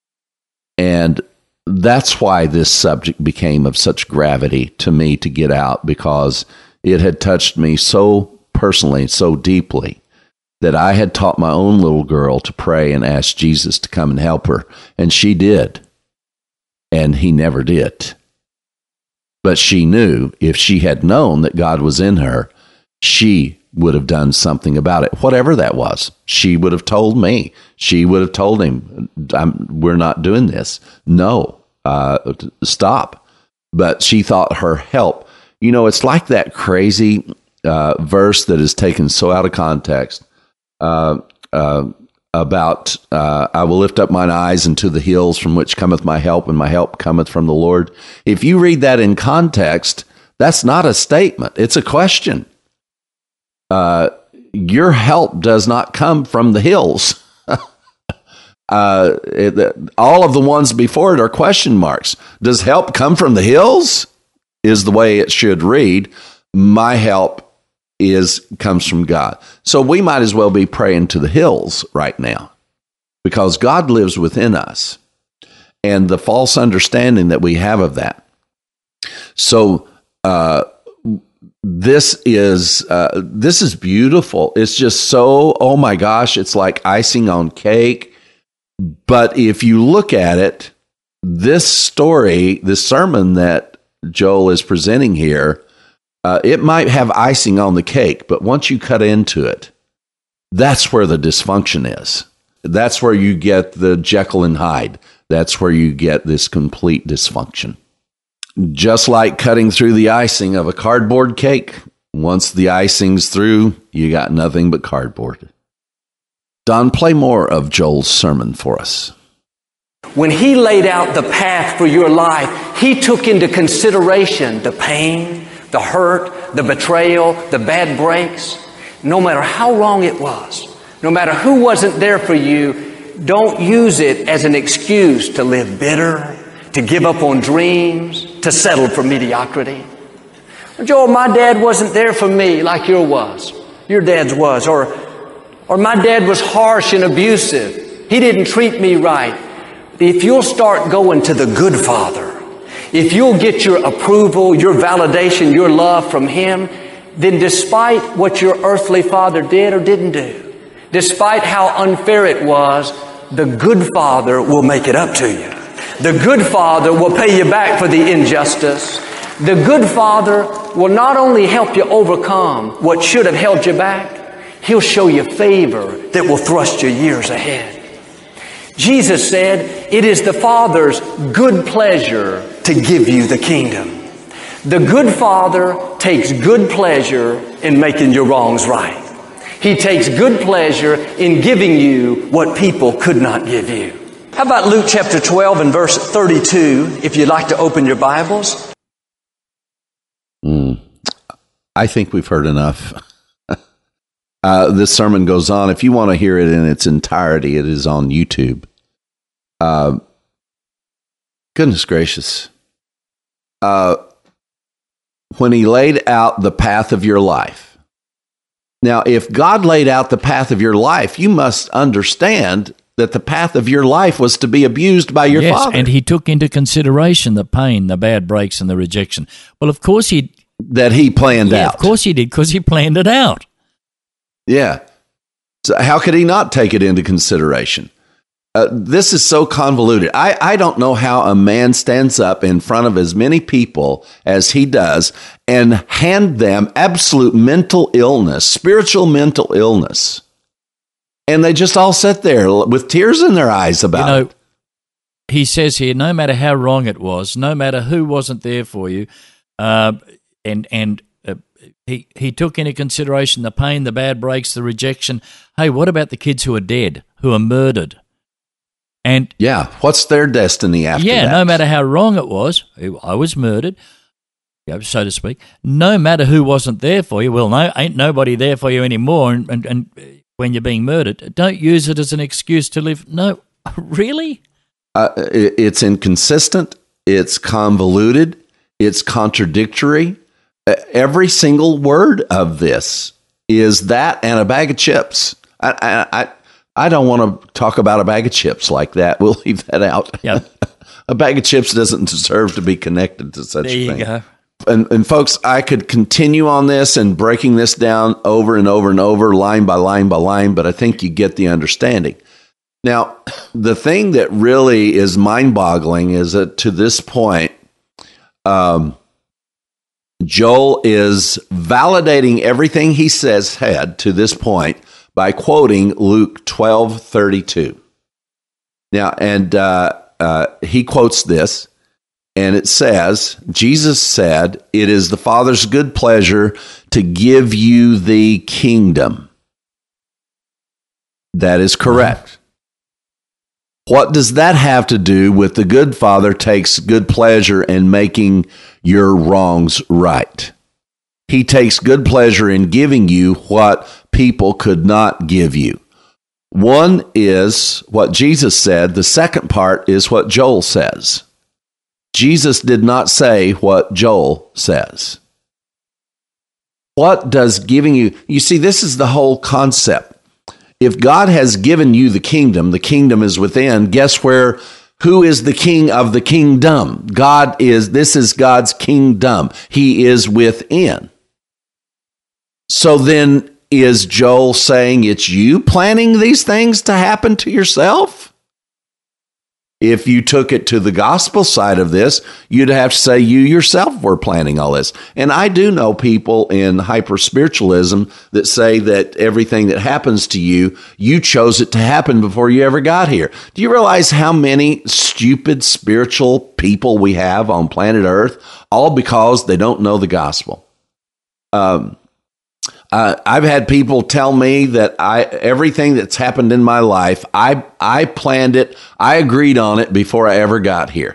And that's why this subject became of such gravity to me to get out, because it had touched me so personally, so deeply, that I had taught my own little girl to pray and ask Jesus to come and help her. And she did. And he never did. But she knew if she had known that God was in her, she would have done something about it, whatever that was. She would have told me. She would have told him, I'm, we're not doing this. No, uh, stop. But she thought her help. You know, it's like that crazy uh, verse that is taken so out of context uh, uh, about, uh, I will lift up mine eyes into the hills from which cometh my help, and my help cometh from the Lord. If you read that in context, that's not a statement. It's a question. Uh, your help does not come from the hills. uh, it, all of the ones before it are question marks. Does help come from the hills? Is the way it should read. My help is comes from God. So we might as well be praying to the hills right now, because God lives within us, and the false understanding that we have of that. So uh, this is uh, this is beautiful. It's just so, oh my gosh, it's like icing on cake. But if you look at it, this story, this sermon that Joel is presenting here, Uh, it might have icing on the cake, but once you cut into it, that's where the dysfunction is. That's where you get the Jekyll and Hyde. That's where you get this complete dysfunction. Just like cutting through the icing of a cardboard cake. Once the icing's through, you got nothing but cardboard. Don, play more of Joel's sermon for us. When he laid out the path for your life, he took into consideration the pain, the hurt, the betrayal, the bad breaks. No matter how wrong it was, no matter who wasn't there for you, don't use it as an excuse to live bitter, to give up on dreams, to settle for mediocrity. Joel, my dad wasn't there for me like your was. Your dad's was. Or, or my dad was harsh and abusive. He didn't treat me right. If you'll start going to the good Father, if you'll get your approval, your validation, your love from him, then despite what your earthly father did or didn't do, despite how unfair it was, the good Father will make it up to you. The good Father will pay you back for the injustice. The good Father will not only help you overcome what should have held you back, he'll show you favor that will thrust you years ahead. Jesus said, it is the Father's good pleasure to give you the kingdom. The good Father takes good pleasure in making your wrongs right. He takes good pleasure in giving you what people could not give you. How about Luke chapter twelve and verse thirty-two, if you'd like to open your Bibles? Mm, I think we've heard enough. uh, Uh, this sermon goes on. If you want to hear it in its entirety, it is on YouTube. Uh, goodness gracious. Uh, when he laid out the path of your life. Now, if God laid out the path of your life, you must understand that the path of your life was to be abused by your yes, father. And he took into consideration the pain, the bad breaks, and the rejection. Well, of course he that he planned yeah, out. Of course he did, because he planned it out. Yeah. So how could he not take it into consideration? Uh, this is so convoluted. I, I don't know how a man stands up in front of as many people as he does and hand them absolute mental illness, spiritual mental illness. And they just all sit there with tears in their eyes about you know, it. He says here, no matter how wrong it was, no matter who wasn't there for you, uh, and and uh, he, he took into consideration the pain, the bad breaks, the rejection. Hey, what about the kids who are dead, who are murdered? And yeah, what's their destiny after yeah, that? Yeah, no matter how wrong it was, I was murdered, so to speak. No matter who wasn't there for you, well, no, ain't nobody there for you anymore. And, and, and when you're being murdered, don't use it as an excuse to live. No, really? Uh, it, it's inconsistent. It's convoluted. It's contradictory. Uh, every single word of this is that and a bag of chips. I, I, I I don't want to talk about a bag of chips like that. We'll leave that out. Yeah. A bag of chips doesn't deserve to be connected to such there a you thing. Go. And, and folks, I could continue on this and breaking this down over and over and over, line by line by line, but I think you get the understanding. Now, the thing that really is mind-boggling is that to this point, um, Joel is validating everything he says had to this point by quoting Luke twelve thirty-two. Now, and uh, uh, he quotes this, and it says, Jesus said, "It is the Father's good pleasure to give you the kingdom." That is correct. What does that have to do with the good Father takes good pleasure in making your wrongs right? He takes good pleasure in giving you what people could not give you. One is what Jesus said. The second part is what Joel says. Jesus did not say what Joel says. What does giving you... You see, this is the whole concept. If God has given you the kingdom, the kingdom is within. Guess where? Who is the king of the kingdom? God is, this is God's kingdom. He is within. So then, is Joel saying it's you planning these things to happen to yourself? If you took it to the gospel side of this, you'd have to say you yourself were planning all this. And I do know people in hyper-spiritualism that say that everything that happens to you, you chose it to happen before you ever got here. Do you realize how many stupid spiritual people we have on planet Earth? All because they don't know the gospel. Um, Uh, I've had people tell me that I everything that's happened in my life, I I planned it, I agreed on it before I ever got here.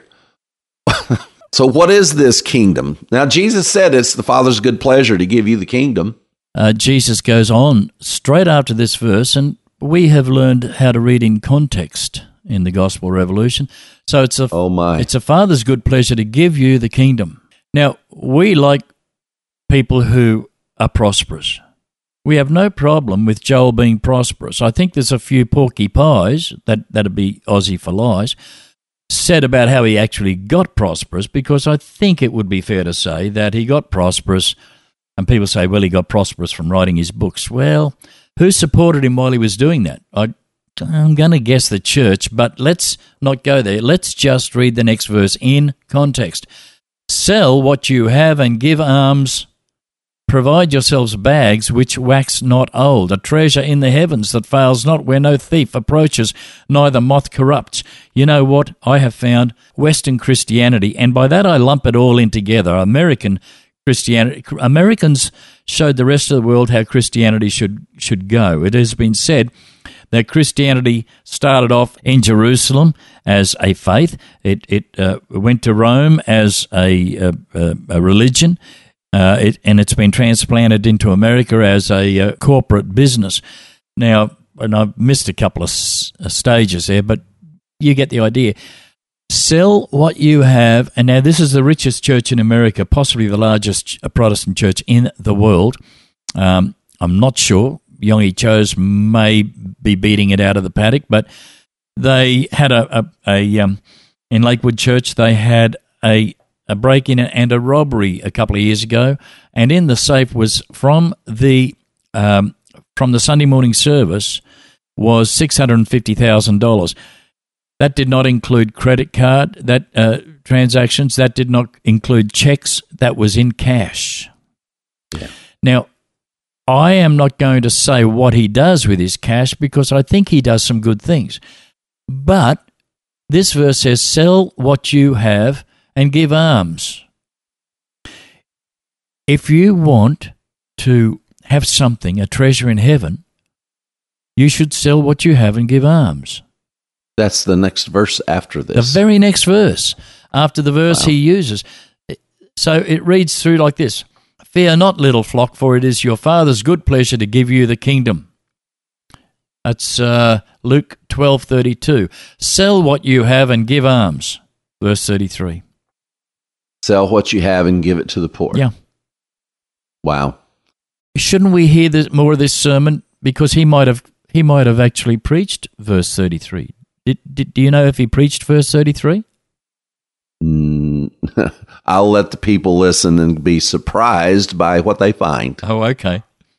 So what is this kingdom? Now, Jesus said it's the Father's good pleasure to give you the kingdom. Uh, Jesus goes on straight after this verse, and we have learned how to read in context in the Gospel Revolution. So it's a, oh my. it's a Father's good pleasure to give you the kingdom. Now, we like people who are prosperous. We have no problem with Joel being prosperous. I think there's a few porky pies, that, that'd be Aussie for lies, said about how he actually got prosperous, because I think it would be fair to say that he got prosperous, and people say, well, he got prosperous from writing his books. Well, who supported him while he was doing that? I, I'm going to guess the church, but let's not go there. Let's just read the next verse in context. Sell what you have and give alms. Provide yourselves bags which wax not old, a treasure in the heavens that fails not, where no thief approaches, neither moth corrupts. You know what? I have found Western Christianity, and by that I lump it all in together. American Christianity. Americans showed the rest of the world how Christianity should should go. It has been said that Christianity started off in Jerusalem as a faith. It it uh, went to Rome as a, a, a religion. uh, it, and it's been transplanted into America as a uh, corporate business. Now, and I've missed a couple of s- stages there, but you get the idea. Sell what you have, and now this is the richest church in America, possibly the largest Protestant church in the world. Um, I'm not sure. Yonggi Cho's may be beating it out of the paddock, but they had a, a, a um, in Lakewood Church, they had a, a break-in and a robbery a couple of years ago, and in the safe was from the um, from the Sunday morning service was six hundred fifty thousand dollars. That did not include credit card that uh, transactions. That did not include checks. That was in cash. Yeah. Now, I am not going to say what he does with his cash because I think he does some good things. But this verse says, sell what you have and give alms. If you want to have something, a treasure in heaven, you should sell what you have and give alms. That's the next verse after this. The very next verse after the verse Wow. he uses. So it reads through like this. Fear not, little flock, for it is your Father's good pleasure to give you the kingdom. That's uh, Luke twelve thirty-two. Sell what you have and give alms. Verse thirty-three. Sell what you have and give it to the poor. Yeah. Wow. Shouldn't we hear this, more of this sermon? Because he might have he might have actually preached verse thirty-three. Did, did, do you know if he preached verse thirty-three? Mm, I'll let the people listen and be surprised by what they find. Oh, okay.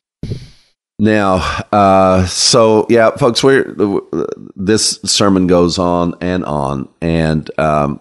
Now, uh, so yeah, folks, we're this sermon goes on and on, and um,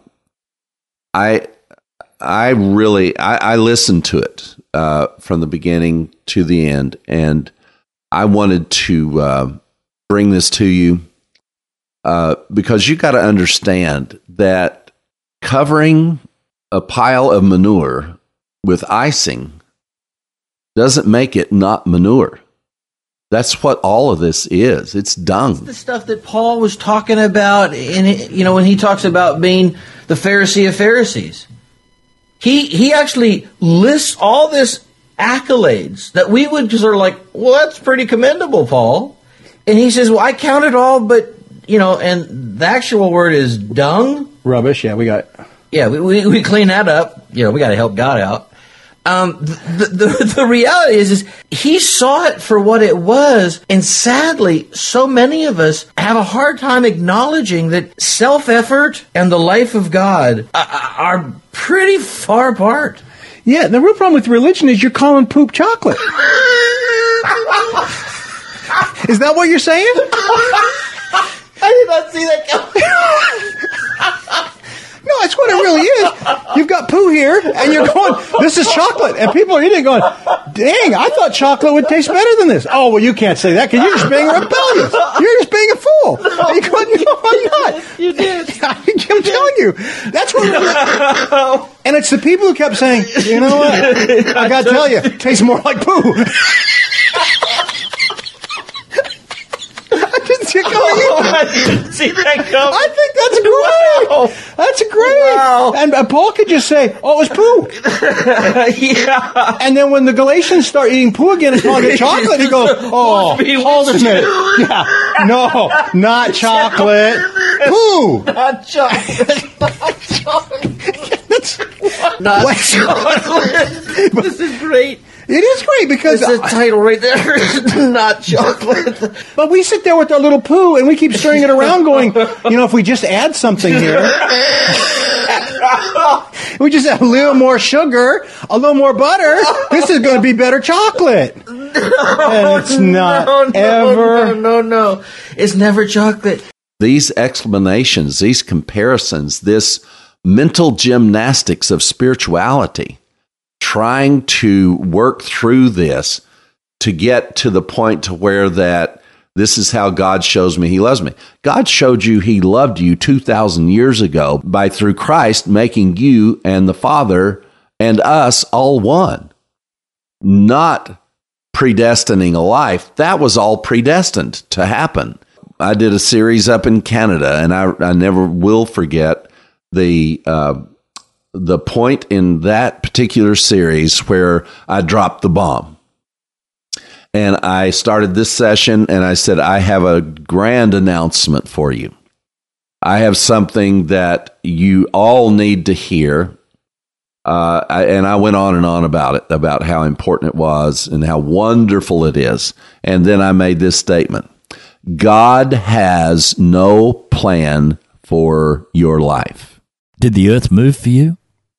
I, I really, I, I listened to it uh, from the beginning to the end, and I wanted to uh, bring this to you uh, because you got to understand that covering a pile of manure with icing doesn't make it not manure. That's what all of this is. It's dung. The stuff that Paul was talking about, in you know, when he talks about being the Pharisee of Pharisees, he he actually lists all this accolades that we would sort of like, well, that's pretty commendable, Paul. And he says, well, I count it all, but you know, and the actual word is dung, rubbish. Yeah, we got. Yeah, we we, we clean that up. You know, we got to help God out. Um, the, the, the reality is, is he saw it for what it was, and sadly, so many of us have a hard time acknowledging that self-effort and the life of God are pretty far apart. Yeah, the real problem with religion is you're calling poop chocolate. Is that what you're saying? I did not see that coming. No, that's what it really is. You've got poo here, and you're going, this is chocolate. And people are eating it going, dang, I thought chocolate would taste better than this. Oh, well, you can't say that because you're just being rebellious. You're just being a fool. No, you couldn't, no, I'm not. You did. I'm telling you. That's what no. And it's the people who kept saying, you know what? I got to tell you, it tastes more like poo. Oh, I didn't see that coming. I think that's great. Wow. That's great. Wow. And uh, Paul could just say, oh, it was poo. Yeah. And then when the Galatians start eating poo again and calling it chocolate, he goes, oh, hold a minute. Yeah. No, not chocolate. Poo. Not chocolate. Not chocolate. That's, not what? chocolate. This is great. It is great because it's the title right there. Not chocolate. But we sit there with our little poo and we keep stirring it around going, you know, if we just add something here, we just add a little more sugar, a little more butter, this is going to be better chocolate. No, and it's not no, no, ever. No, no, no. It's never chocolate. These explanations, these comparisons, this mental gymnastics of spirituality, trying to work through this to get to the point to where that this is how God shows me he loves me. God showed you he loved you two thousand years ago by through Christ making you and the Father and us all one. Not predestining a life. That was all predestined to happen. I did a series up in Canada, and I, I never will forget the uh, the point in that particular series where I dropped the bomb. And I started this session and I said, I have a grand announcement for you. I have something that you all need to hear. Uh, I, and I went on and on about it, about how important it was and how wonderful it is. And then I made this statement. God has no plan for your life. Did the earth move for you?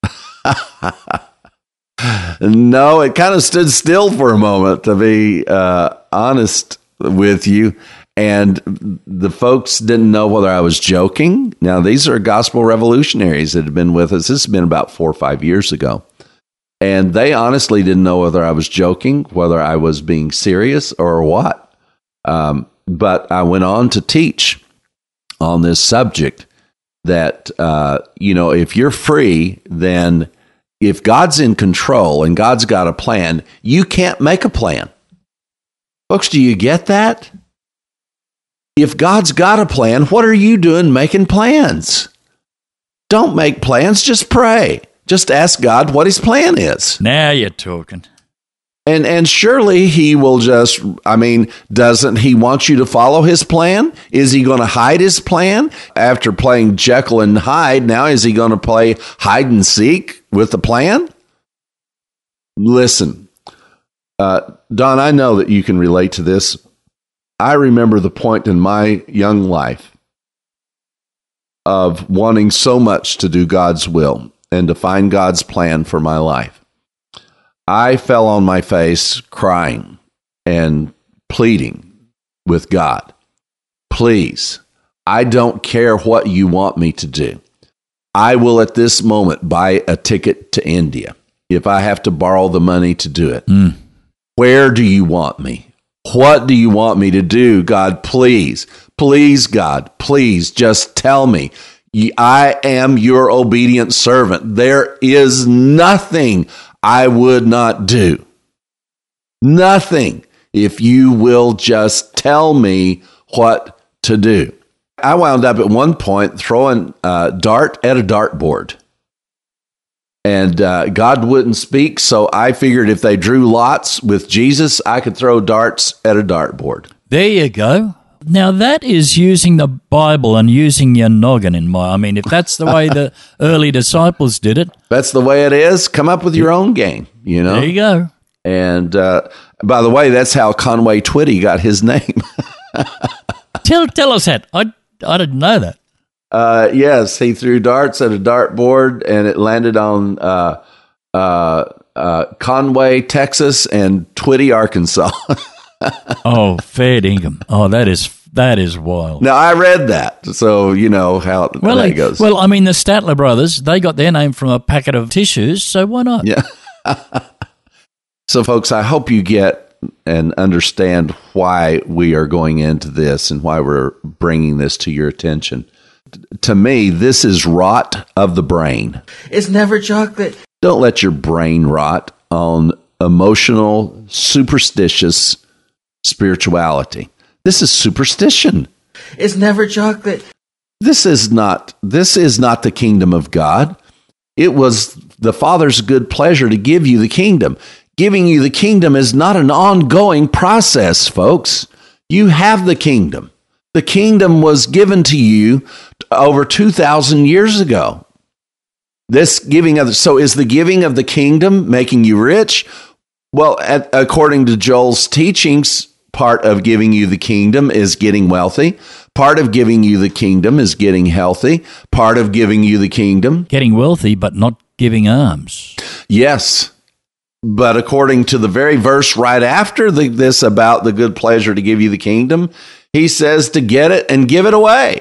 No, it kind of stood still for a moment, to be uh, honest with you. And the folks didn't know whether I was joking. Now, these are gospel revolutionaries that have been with us. This has been about four or five years ago. And they honestly didn't know whether I was joking, whether I was being serious or what. Um, but I went on to teach on this subject that, uh, you know, if you're free, then if God's in control and God's got a plan, you can't make a plan. Folks, do you get that? If God's got a plan, what are you doing making plans? Don't make plans, just pray. Just ask God what his plan is. Now you're talking. And and surely he will just, I mean, doesn't he want you to follow his plan? Is he going to hide his plan? After playing Jekyll and Hyde, now is he going to play hide and seek with the plan? Listen, uh, Don, I know that you can relate to this. I remember the point in my young life of wanting so much to do God's will and to find God's plan for my life. I fell on my face crying and pleading with God. Please, I don't care what you want me to do. I will at this moment buy a ticket to India if I have to borrow the money to do it. Mm. Where do you want me? What do you want me to do? God, please, please, God, please just tell me. I am your obedient servant. There is nothing I would not do. Nothing if you will just tell me what to do. I wound up at one point throwing a dart at a dartboard. And uh, God wouldn't speak, so I figured if they drew lots with Jesus, I could throw darts at a dartboard. There you go. Now, that is using the Bible and using your noggin in my... I mean, if that's the way the early disciples did it... That's the way it is. Come up with your own game, you know? There you go. And, uh, by the way, that's how Conway Twitty got his name. tell tell us that. I, I didn't know that. Uh, yes, he threw darts at a dartboard, and it landed on uh, uh, uh, Conway, Texas, and Twitty, Arkansas. Oh, fair dinkum. Oh, that is that is wild. Now, I read that, so you know how well, that goes. Well, I mean, the Statler brothers, they got their name from a packet of tissues, so why not? Yeah. So, folks, I hope you get and understand why we are going into this and why we're bringing this to your attention. To me, this is rot of the brain. It's never chocolate. Don't let your brain rot on emotional, superstitious spirituality. This is superstition. It's never chocolate. This is not, this is not the kingdom of God. It was the Father's good pleasure to give you the kingdom. Giving you the kingdom is not an ongoing process, folks. You have the kingdom. The kingdom was given to you over two thousand years ago. This giving of, so is the giving of the kingdom making you rich? Well, at, according to Joel's teachings, part of giving you the kingdom is getting wealthy. Part of giving you the kingdom is getting healthy. Part of giving you the kingdom, getting wealthy, but not giving alms. Yes. But according to the very verse right after the, this about the good pleasure to give you the kingdom, he says to get it and give it away.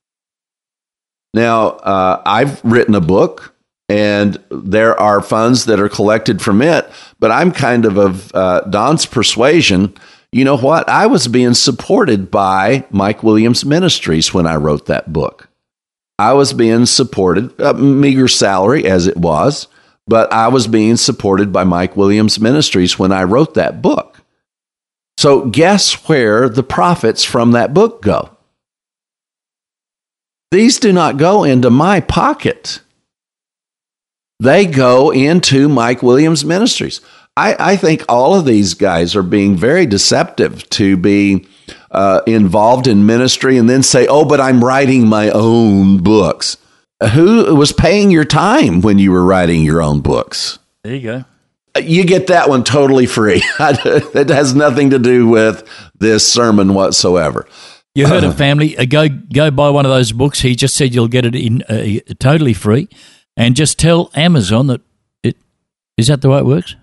Now, uh, I've written a book, and there are funds that are collected from it, but I'm kind of of uh, Don's persuasion. You know what? I was being supported by Mike Williams Ministries when I wrote that book. I was being supported, a meager salary as it was, but I was being supported by Mike Williams Ministries when I wrote that book. So guess where the profits from that book go? – These do not go into my pocket. they go into Mike Williams Ministries. I, I think all of these guys are being very deceptive to be uh, involved in ministry and then say, oh, but I'm writing my own books. Who was paying your time when you were writing your own books? There you go. You get that one totally free. It has nothing to do with this sermon whatsoever. You heard uh, it, family. Uh, go go buy one of those books. He just said you'll get it in uh, totally free. And just tell Amazon that it is that the way it works?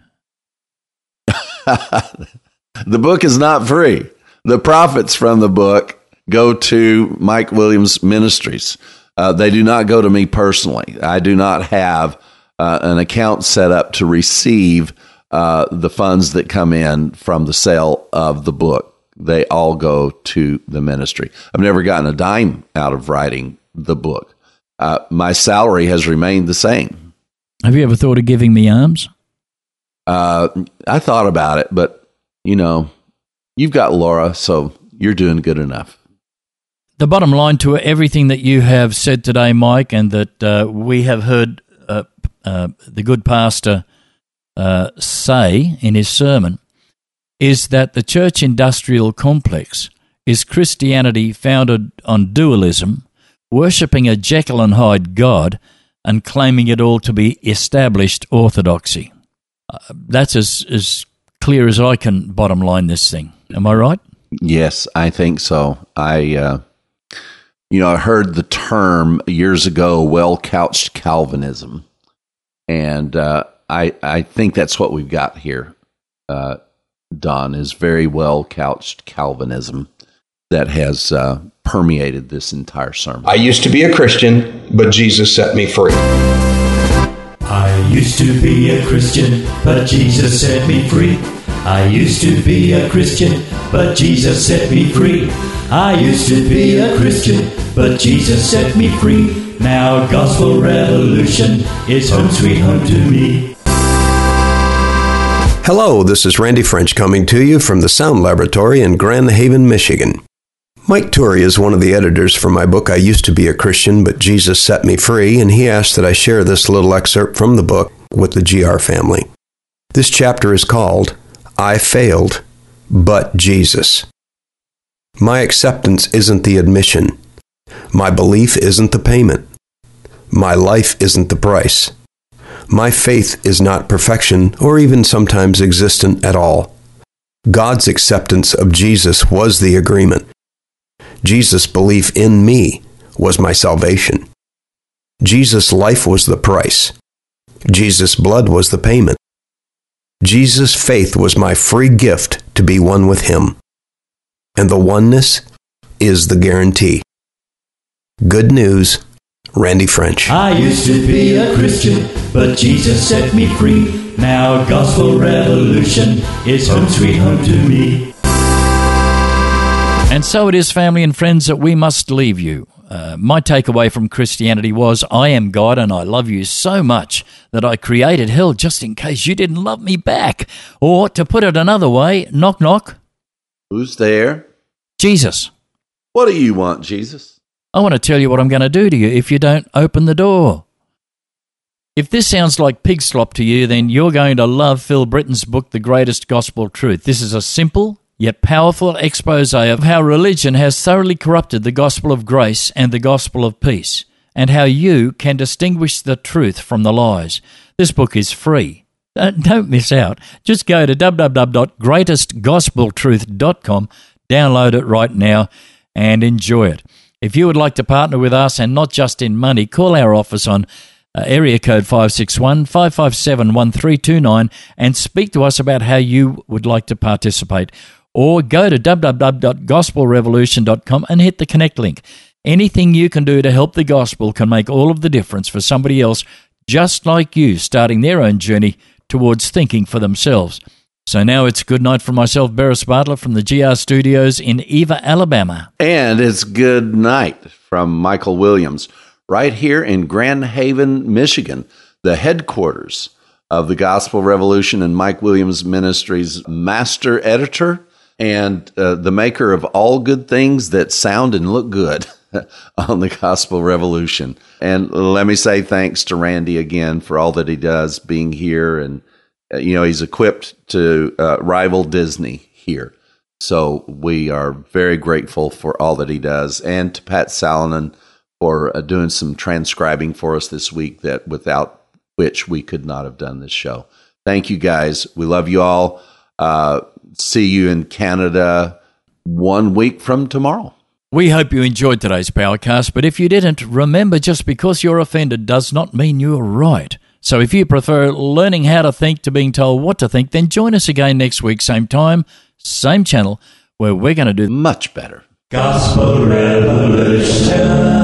The book is not free. The profits from the book go to Mike Williams Ministries. Uh, they do not go to me personally. I do not have uh, an account set up to receive uh, the funds that come in from the sale of the book. They all go to the ministry. I've never gotten a dime out of writing the book. Uh, my salary has remained the same. Have you ever thought of giving me alms? Uh, I thought about it, but, you know, you've got Laura, so you're doing good enough. The bottom line to everything that you have said today, Mike, and that uh, we have heard uh, uh, the good pastor uh, say in his sermon, is that the church industrial complex is Christianity founded on dualism, worshipping a Jekyll and Hyde God, and claiming it all to be established orthodoxy. Uh, that's as, as clear as I can bottom line this thing. Am I right? Yes, I think so. I... Uh You know, I heard the term years ago, well-couched Calvinism, and uh, I I think that's what we've got here, uh, Don, is very well-couched Calvinism that has uh, permeated this entire sermon. I used to be a Christian, but Jesus set me free. I used to be a Christian, but Jesus set me free. I used to be a Christian, but Jesus set me free. I used to be a Christian, but Jesus set me free. Now Gospel Revolution is home sweet home to me. Hello, this is Randy French coming to you from the Sound Laboratory in Grand Haven, Michigan. Mike Turey is one of the editors for my book, I Used to Be a Christian, but Jesus Set Me Free, and he asked that I share this little excerpt from the book with the G R family. This chapter is called, I Failed, But Jesus. My acceptance isn't the admission. My belief isn't the payment. My life isn't the price. My faith is not perfection or even sometimes existent at all. God's acceptance of Jesus was the agreement. Jesus' belief in me was my salvation. Jesus' life was the price. Jesus' blood was the payment. Jesus' faith was my free gift to be one with Him. And the oneness is the guarantee. Good news, Randy French. I used to be a Christian, but Jesus set me free. Now Gospel Revolution is home sweet home to me. And so it is, family and friends, that we must leave you. Uh, my takeaway from Christianity was, I am God and I love you so much that I created hell just in case you didn't love me back. Or, to put it another way, knock knock. Who's there? Jesus. What do you want, Jesus? I want to tell you what I'm going to do to you if you don't open the door. If this sounds like pig slop to you, then you're going to love Phil Britton's book, The Greatest Gospel Truth. This is a simple yet powerful expose of how religion has thoroughly corrupted the gospel of grace and the gospel of peace, and how you can distinguish the truth from the lies. This book is free. Uh, don't miss out. Just go to w w w dot greatest gospel truth dot com, download it right now, and enjoy it. If you would like to partner with us, and not just in money, call our office on uh, area code five six one, five five seven, one three two nine and speak to us about how you would like to participate. Or go to w w w dot gospel revolution dot com and hit the connect link. Anything you can do to help the gospel can make all of the difference for somebody else just like you starting their own journey towards thinking for themselves. So now it's good night from myself, Beres Bartlett, from the G R Studios in Eva, Alabama. And it's good night from Michael Williams, right here in Grand Haven, Michigan, the headquarters of the Gospel Revolution and Mike Williams Ministries master editor and uh, the maker of all good things that sound and look good. on the Gospel Revolution. And let me say thanks to Randy again for all that he does being here. And, uh, you know, he's equipped to uh, rival Disney here. So we are very grateful for all that he does. And to Pat Salonen for uh, doing some transcribing for us this week, that without which we could not have done this show. Thank you, guys. We love you all. Uh, see you in Canada one week from tomorrow. We hope you enjoyed today's Powercast, but if you didn't, remember, just because you're offended does not mean you're right. So if you prefer learning how to think to being told what to think, then join us again next week, same time, same channel, where we're going to do much better. Gospel Revolution.